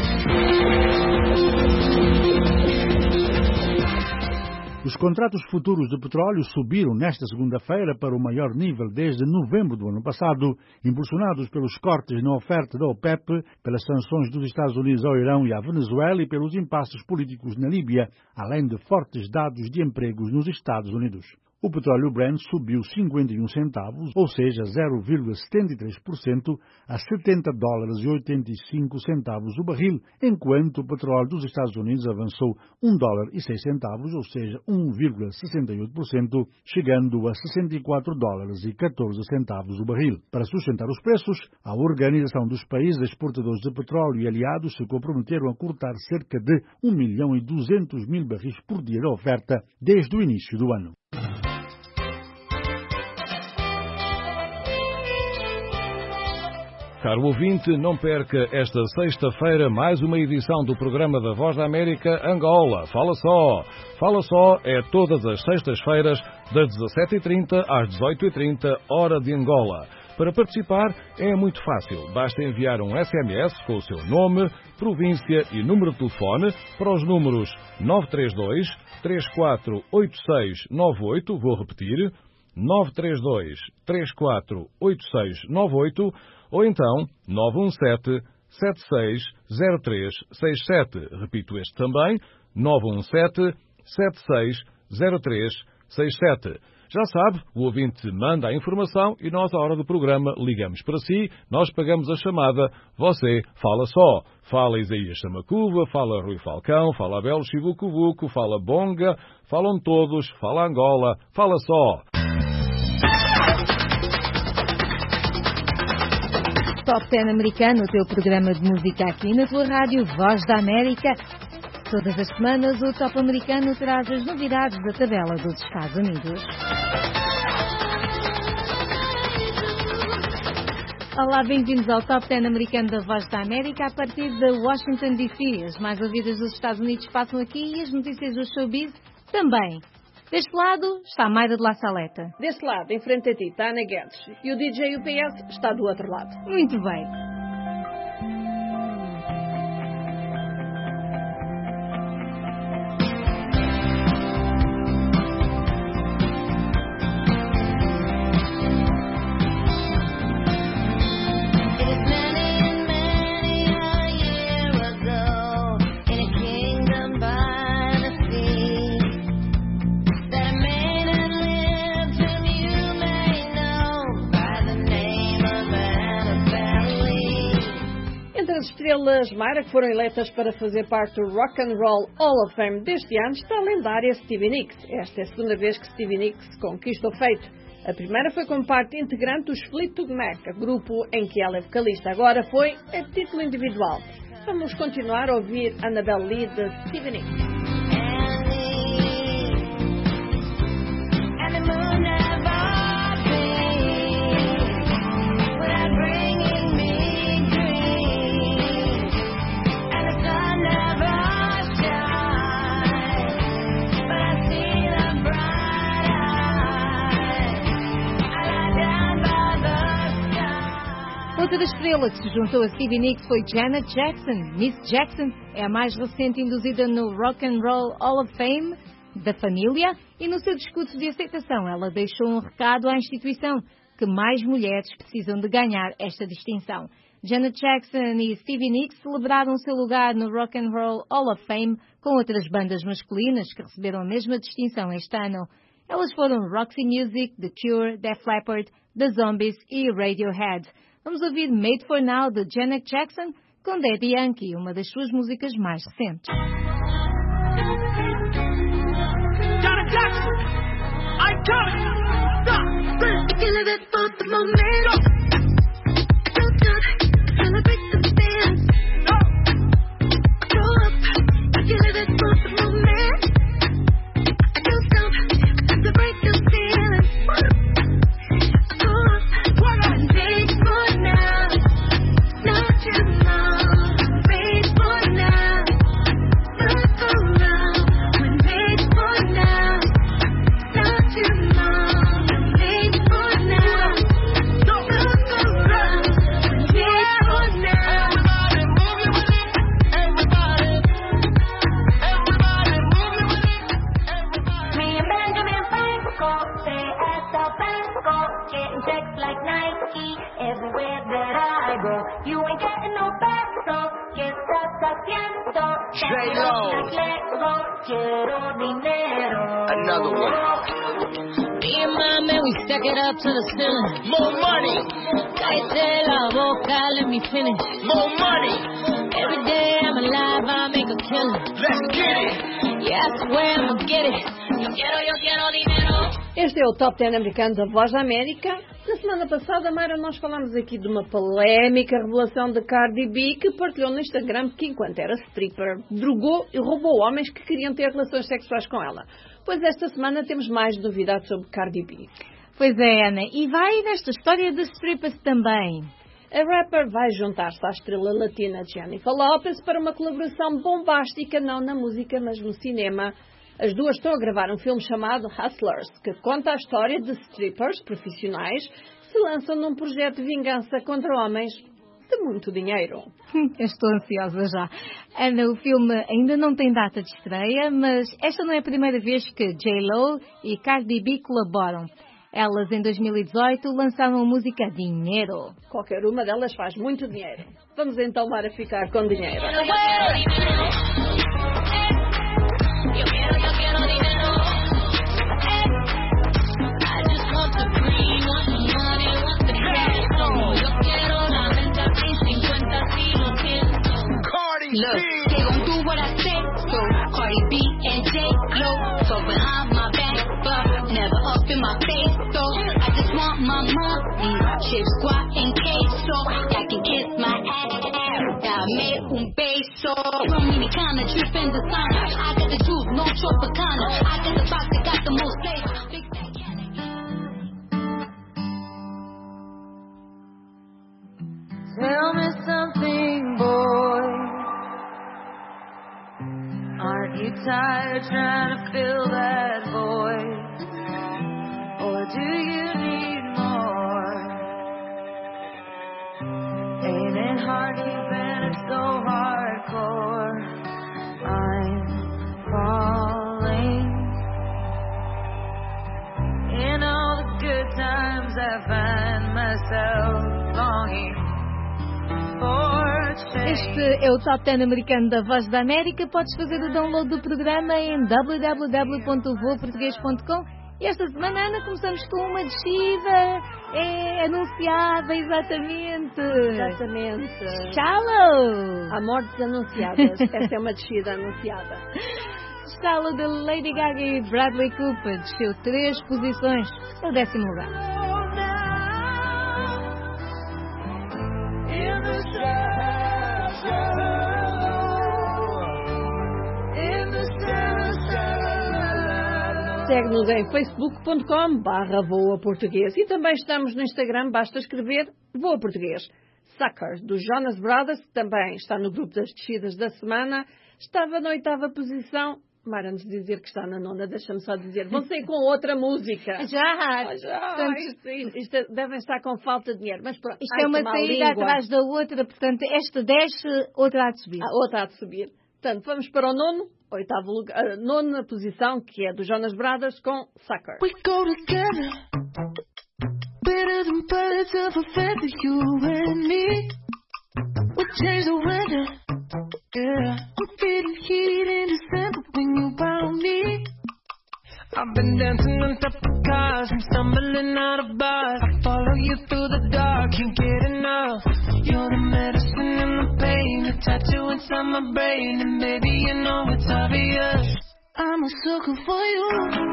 S1: Os contratos futuros de petróleo subiram nesta segunda-feira para o maior nível desde novembro do ano passado, impulsionados pelos cortes na oferta da OPEP, pelas sanções dos Estados Unidos ao Irão e à Venezuela e pelos impasses políticos na Líbia, além de fortes dados de empregos nos Estados Unidos. O petróleo Brent subiu 51 centavos, ou seja, 0,73%, a $70,85 o barril, enquanto o petróleo dos Estados Unidos avançou $1,06, ou seja, 1,68%, chegando a $64,14 o barril. Para sustentar os preços, a Organização dos Países Exportadores de Petróleo e aliados se comprometeram a cortar cerca de 1.200.000 barris por dia da oferta desde o início do ano.
S17: Caro ouvinte, não perca esta sexta-feira mais uma edição do programa da Voz da América Angola. Fala Só! Fala Só é todas as sextas-feiras, das 17h30 às 18h30, hora de Angola. Para participar é muito fácil. Basta enviar um SMS com o seu nome, província e número de telefone para os números 932 348698, vou repetir, 932 348698, ou então 917-760367. Repito este também, 917-760367. Já sabe, o ouvinte manda a informação e nós, à hora do programa, ligamos para si, nós pagamos a chamada, você fala só. Fala Isaías Samacuva, fala Rui Falcão, fala Abel Chivucuvuco, fala Bonga, falam todos, fala Angola, fala só.
S19: Top 10 americano, o teu programa de música aqui na tua rádio Voz da América. Todas as semanas o Top americano traz as novidades da tabela dos Estados Unidos. Olá, bem-vindos ao Top 10 americano da Voz da América a partir de Washington DC. As mais ouvidas dos Estados Unidos passam aqui e as notícias do showbiz também. Deste lado está a Mayra de La Saleta.
S20: Deste lado, em frente a ti, está a Ana Guedes. E o DJ UPS está do outro lado.
S19: Muito bem.
S20: Estrelas Mayra, que foram eleitas para fazer parte do Rock and Roll Hall of Fame deste ano, está a lendária Stevie Nicks. Esta é a segunda vez que Stevie Nicks conquista o feito. A primeira foi como parte integrante dos Fleetwood Mac, grupo em que ela é vocalista. Agora foi a título individual. Vamos continuar a ouvir Annabelle Lee de Stevie Nicks.
S19: Outra estrela que se juntou a Stevie Nicks foi Janet Jackson. Miss Jackson é a mais recente induzida no Rock and Roll Hall of Fame da família e no seu discurso de aceitação ela deixou um recado à instituição que mais mulheres precisam de ganhar esta distinção. Janet Jackson e Stevie Nicks celebraram o seu lugar no Rock and Roll Hall of Fame com outras bandas masculinas que receberam a mesma distinção este ano. Elas foram Roxy Music, The Cure, Def Leppard, The Zombies e Radiohead. Vamos ouvir Made for Now de Janet Jackson com Daddy Yankee, uma das suas músicas mais recentes.
S3: Janet Jackson, I'm coming. Stop. Feeling it for the moment. Celebrate the dance. Go up. Feeling it for the moment. Don't stop. To break the feeling. Go up. Made for now. Not too long. Made for now. Look around. We're made for now. Not too long. Made for now. Look around. We're made for now. Me and Benjamin Franco stay at the Banco, getting checks like Nike everywhere that I go. You ain't getting no peso, que estás haciendo?
S5: J-Lo.
S3: Quiero dinero.
S5: Another one.
S3: Me and my man, we stack it up to the ceiling.
S5: More money.
S3: Cállate la boca, let me finish.
S5: More money.
S3: Every day I'm alive, I make a killing.
S5: Let's get it.
S3: Yeah, I swear I'ma get it. Yo quiero dinero.
S20: Este é o Top 10 americano da Voz da América. Na semana passada, Mayra, nós falámos aqui de uma polémica revelação de Cardi B que partilhou no Instagram que, enquanto era stripper, drogou e roubou homens que queriam ter relações sexuais com ela. Pois esta semana temos mais novidades sobre Cardi B.
S19: Pois é, Ana, e vai nesta história de strippers também.
S20: A rapper vai juntar-se à estrela latina Jennifer Lopez para uma colaboração bombástica, não na música, mas no cinema. As duas estão a gravar um filme chamado Hustlers, que conta a história de strippers profissionais que se lançam num projeto de vingança contra homens de muito dinheiro.
S19: Estou ansiosa já. Ana, o filme ainda não tem data de estreia, mas esta não é a primeira vez que J-Lo e Cardi B colaboram. Elas, em 2018, lançaram a música Dinheiro.
S20: Qualquer uma delas faz muito dinheiro. Vamos então lá a ficar com dinheiro.
S3: Look, they gon' do what I say, so Cardi B and J-Lo talk behind my back, but never up in my face, so I just want my money, chip squat and queso, I can kiss my ass, dame un beso, Dominicana, drip in the sauna, I got the juice, no Tropicana, I got the box that got the most flavor.
S21: Tell me something, boy. Aren't you tired trying to fill that void? Or do you need more? Ain't it hard keeping it so hardcore? I'm falling. In all the good times I find myself longing.
S19: Este é o Top 10 americano da Voz da América. Podes fazer o download do programa em www.voaportugues.com. E esta semana, Ana, começamos com uma descida. É anunciada, exatamente.
S20: Exatamente.
S19: Shallow.
S20: Há mortes anunciadas. Esta é uma descida anunciada.
S19: Shallow de Lady Gaga e Bradley Cooper desceu 3 posições no 10º lugar.
S20: Segue-nos em facebook.com/Voa Português e também estamos no Instagram, basta escrever Voa Português. Suckers, do Jonas Brothers, que também está no grupo das descidas da semana, estava na 8ª posição. Mara, antes de dizer que está na 9ª, deixa-me só dizer, vão sair com outra música.
S19: Já!
S20: Portanto, isto devem estar com falta de dinheiro. Mas pronto,
S19: isto é uma saída atrás da outra, portanto, esta desce, outra há de subir.
S20: Outra há de subir. Portanto, vamos para o 9º lugar, 9ª posição, que é do Jonas Brothers com Suckers.
S21: We go together, sweeter than birds of a feather, you and me. We change the weather, yeah. I'm feeling heat in December when you found me. I've been dancing on top of cars and stumbling out of bars. I follow you through the dark, can't get enough. You're the medicine and the pain, the tattoo inside my brain, and baby you know it's obvious. I'm a sucker for you.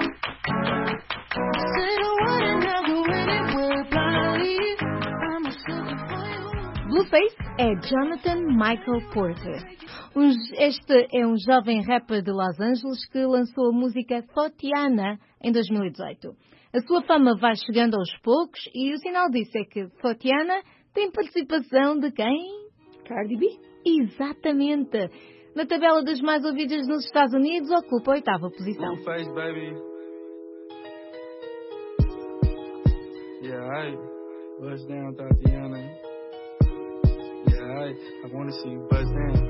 S21: Say the word and I'll go anywhere blindly. I'm a sucker for you.
S19: Blueface é Jonathan Michael Porter. Este é um jovem rapper de Los Angeles que lançou a música Thotiana em 2018. A sua fama vai chegando aos poucos e o sinal disso é que Thotiana tem participação de quem?
S20: Cardi B.
S19: Exatamente. Na tabela das mais ouvidas nos Estados Unidos, ocupa a 8ª posição.
S21: Blueface, baby. Yeah, buzz down, Thotiana. Yeah, I wanna see you buzz down.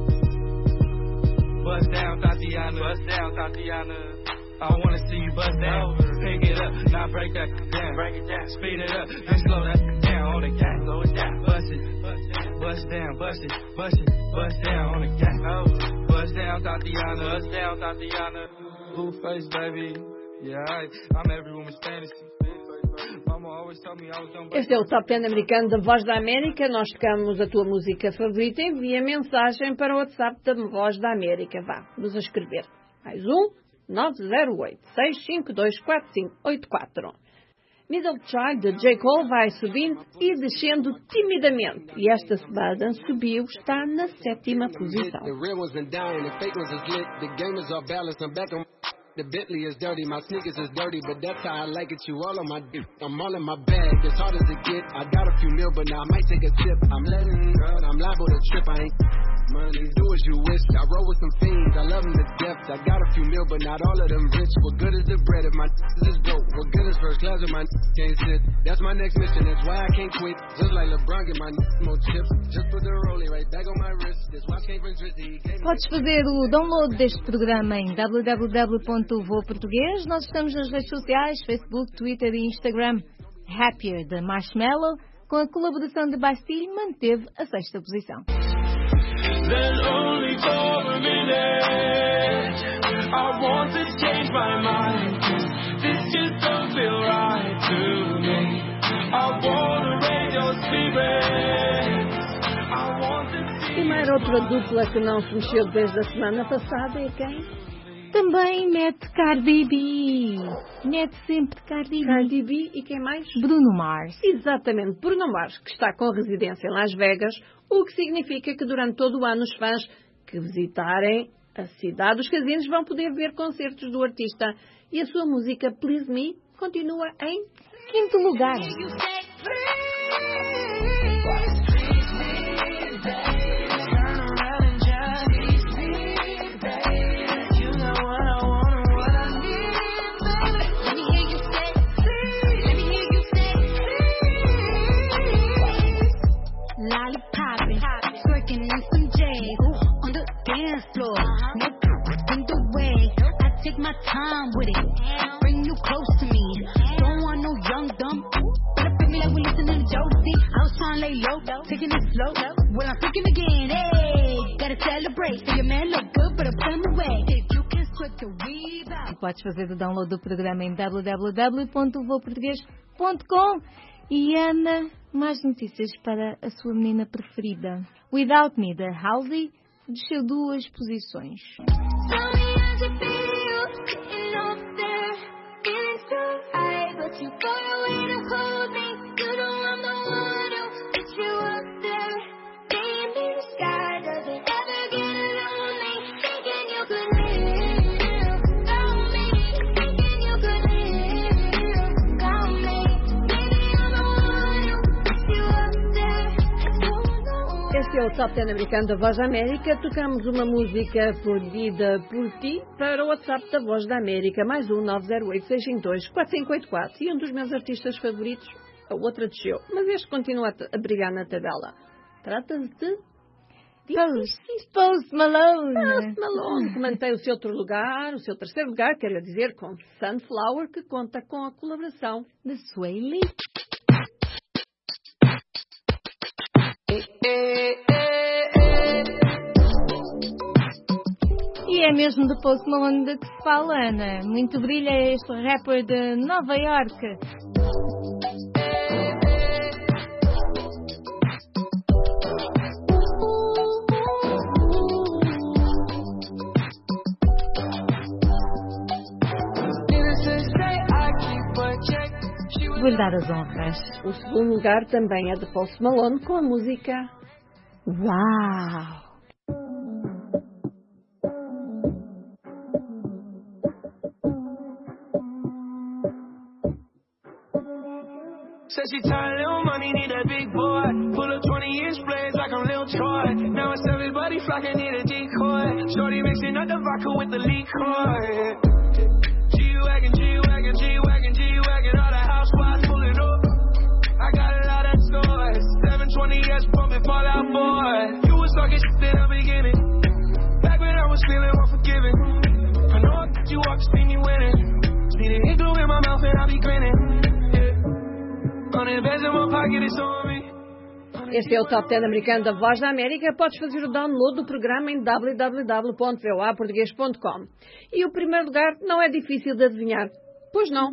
S21: Buzz down, Thotiana. Buzz down, Thotiana. I wanna see you buzz down. Pick it up, now break that down. Break it down. Speed it up, and slow that down on the gas. Slow it down. Bust it, bust down, bust it, bust it, bust down on the gas. Oh, buzz down, Thotiana. Buzz down, Thotiana. Blueface, baby. Yeah, I'm every woman's fantasy.
S20: Este é o Top 10 americano da Voz da América. Nós tocamos a tua música favorita. Envia mensagem para o WhatsApp da Voz da América. Vá, nos a escrever. Mais 908-652-4584. Middle Child de J. Cole vai subindo e descendo timidamente. E esta semana subiu, está na 7ª posição.
S4: The Bentley is dirty, my sneakers is dirty, but that's how I like it, you all on my dick. I'm all in my bag, as hard as it get. I got a few mil, but now I might take a sip. I'm letting go, I'm liable to trip, I ain't money, do as you wish. I roll with some fiends, I love them to death. I got a few mil, but not all of them rich. What good is the bread if my is broke? What good is first class if my can't sit? That's my next mission, that's why I can't quit. Just like LeBron, get my more chips. Just put the rollie right back on my wrist. This watch came from Twisty.
S19: Podes fazer o download deste programa em www.voportuguês. Nós estamos nas redes sociais, Facebook, Twitter e Instagram. Happier, de Marshmello, com a colaboração de Bastille, manteve a 6ª posição.
S21: Then only for a minute I want to change my mind. This just don't feel right to me. I want to raise your spirits. I want to see.
S20: E mais outra dupla que não se mexeu desde a semana passada é quem?
S19: Também mete Cardi B. Mete sempre Cardi B.
S20: Cardi B e quem mais?
S19: Bruno Mars.
S20: Exatamente, Bruno Mars, que está com residência em Las Vegas, o que significa que durante todo o ano os fãs que visitarem a cidade dos casinos vão poder ver concertos do artista. E a sua música Please Me continua em
S19: 5º lugar.
S21: My time with it, bring you close to me. Don't want no young dumb. Better pick me like we listening to Josie. I was trying to lay low, taking it slow. Well, I'm freaking again. Hey, gotta celebrate. So your man look good, but I'm putting away. If you can sweat the weave out.
S19: Podes fazer o download do programa em www.voportugues.com. E Ana, mais notícias para a sua menina preferida. Without Me, da Halsey, desceu 2 posições.
S21: But you go away to hold me. You know I'm the one who put you up there. Maybe the sky doesn't ever get lonely. Thinking you could live without me. Thinking you could live without me. Maybe I'm the one who put you up there.
S20: Este é o Top 10 americano da Voz da América. Tocamos uma música pedida por ti para o WhatsApp da Voz da América. Mais 908-652-4584. E um dos meus artistas favoritos, a outra desceu. Mas este continua a brigar na tabela. Trata-se de
S19: Post Malone.
S20: Post Malone, que mantém o seu terceiro lugar, quero dizer, com Sunflower, que conta com a colaboração
S19: de Sway Lee. é mesmo de Post Malone de que se fala, Ana. Muito brilha este rapper de Nova York. Vou-lhe dar as honras.
S20: O segundo lugar também é de Post Malone com a música Wow!
S6: Said she tired, little money, need a big boy. Pull up 20-inch blades like I'm Lil Troy. Now it's everybody flocking, need a decoy. Shorty mixing up the vodka with the liquor. G-Wagon, G-Wagon, G-Wagon, G-Wagon. All the housewives pull it up. I got a lot of stores. 720S pumping Fallout Boy. You was talking shit in the beginning. Back when I was feeling unforgiving. I know you walk to see me winning. See the hit glue in my mouth and I be grinning.
S20: Este é o Top 10 americano da Voz da América. Podes fazer o download do programa em www.voaportugues.com. E o primeiro lugar não é difícil de adivinhar. Pois não.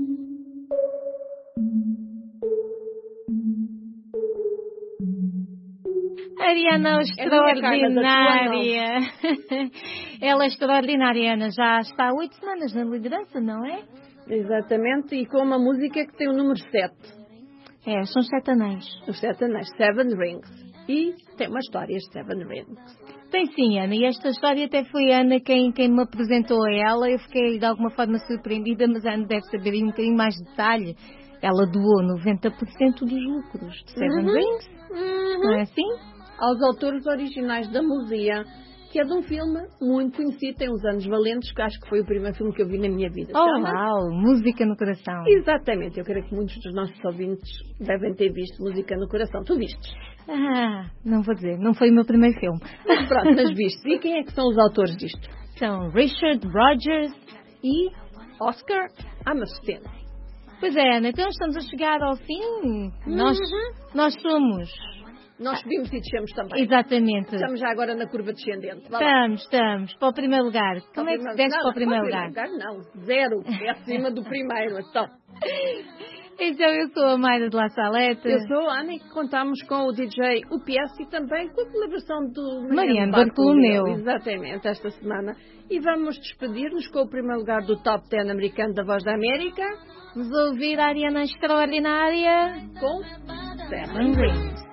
S19: Ariana extraordinária. Ela é extraordinária, Ana. Já está há 8 semanas na liderança, não é?
S20: Exatamente, e com uma música que tem o número 7.
S19: É, são 7 anéis.
S20: Os 7 anéis, Seven Rings. E tem uma história, este Seven Rings.
S19: Tem sim, Ana, e esta história até foi a Ana quem me apresentou a ela. Eu fiquei de alguma forma surpreendida, mas a Ana deve saber um bocadinho mais de detalhe. Ela doou 90% dos lucros de Seven Rings, não é assim?
S20: Aos autores originais da Música, que é de um filme muito conhecido, tem uns anos valentes, que acho que foi o primeiro filme que eu vi na minha vida.
S19: Uau, Música no Coração.
S20: Exatamente, eu creio que muitos dos nossos ouvintes devem ter visto Música no Coração. Tu vistes?
S19: Não vou dizer, não foi o meu primeiro filme.
S20: Mas pronto, mas viste. E quem é que são os autores disto?
S19: São Richard Rodgers
S20: e Oscar Hammerstein.
S19: Pois é, Ana, então estamos a chegar ao fim. Nós somos...
S20: Nós subimos e descemos também.
S19: Exatamente.
S20: Estamos já agora na curva descendente.
S19: Estamos. Para o primeiro lugar. Como é que se desce para o primeiro lugar?
S20: Não, 0. É acima do primeiro. Então
S19: eu sou a Mayra de La Salete.
S20: Eu sou a Ana e contamos com o DJ UPS e também com a colaboração do
S19: Mariano Bartolomeu.
S20: Exatamente, esta semana. E vamos despedir-nos com o primeiro lugar do Top 10 americano da Voz da América.
S19: Vamos ouvir a Ariana Extraordinária
S20: com Seven Rings.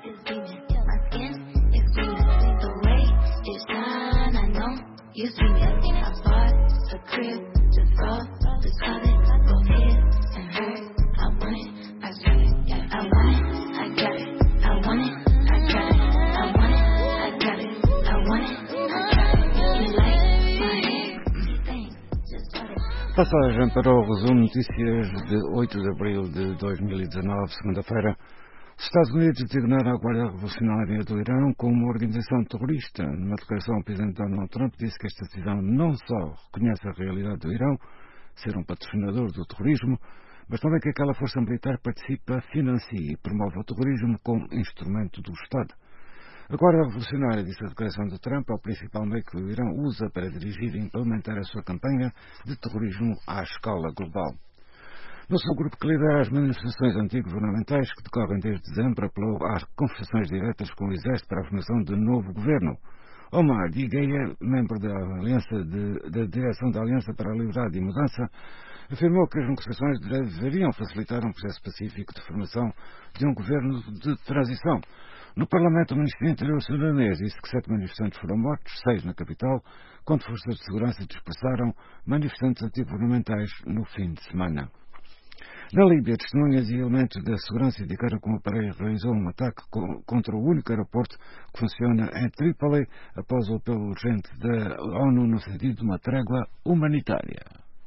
S3: You see me, I bought a crib to throw the solid go hit and hurt. I want it, I got it, yeah, I want it, I got it, I want it, I got it, I want it, I got it, I want it, I got it. You like my hair? Just got it.
S9: Passagem para o resumo notícias de 8 de abril de 2019, segunda-feira. Os Estados Unidos designaram a Guarda Revolucionária do Irão como uma organização terrorista. Numa declaração, o presidente Donald Trump disse que esta decisão não só reconhece a realidade do Irão, ser um patrocinador do terrorismo, mas também que aquela força militar participa, financia e promove o terrorismo como instrumento do Estado. A Guarda Revolucionária, disse a declaração de Trump, é o principal meio que o Irão usa para dirigir e implementar a sua campanha de terrorismo à escala global. No seu grupo que lidera as manifestações antigovernamentais que decorrem desde dezembro, apelou às conversações diretas com o Exército para a formação de novo governo. Omar Digeia, membro da Direção da Aliança para a Liberdade e Mudança, afirmou que as negociações deveriam facilitar um processo pacífico de formação de um governo de transição. No Parlamento, o Ministro do Interior sudanês disse que 7 manifestantes foram mortos, 6 na capital, quando forças de segurança dispersaram manifestantes antigovernamentais no fim de semana. Na Líbia, testemunhas e elementos da segurança indicaram que um aparelho realizou um ataque contra o único aeroporto que funciona em Trípoli após o apelo urgente da ONU no sentido de uma trégua humanitária.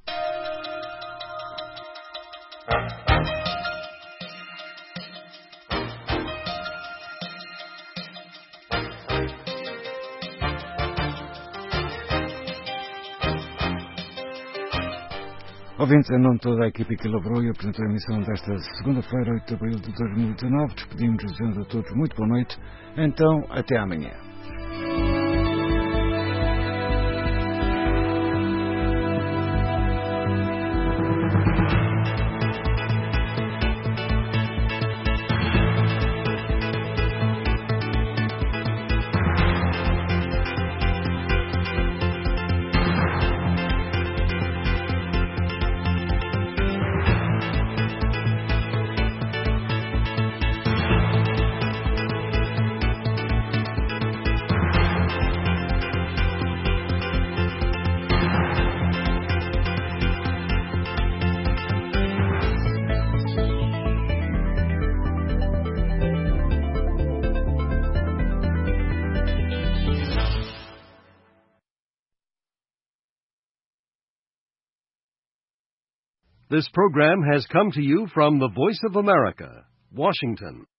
S9: Ouvintes, em nome de toda a equipe que elaborou e apresentou a emissão desta segunda-feira, 8 de abril de 2019, despedimos dizendo a todos muito boa noite. Então, até amanhã.
S7: This program has come to you from the Voice of America, Washington.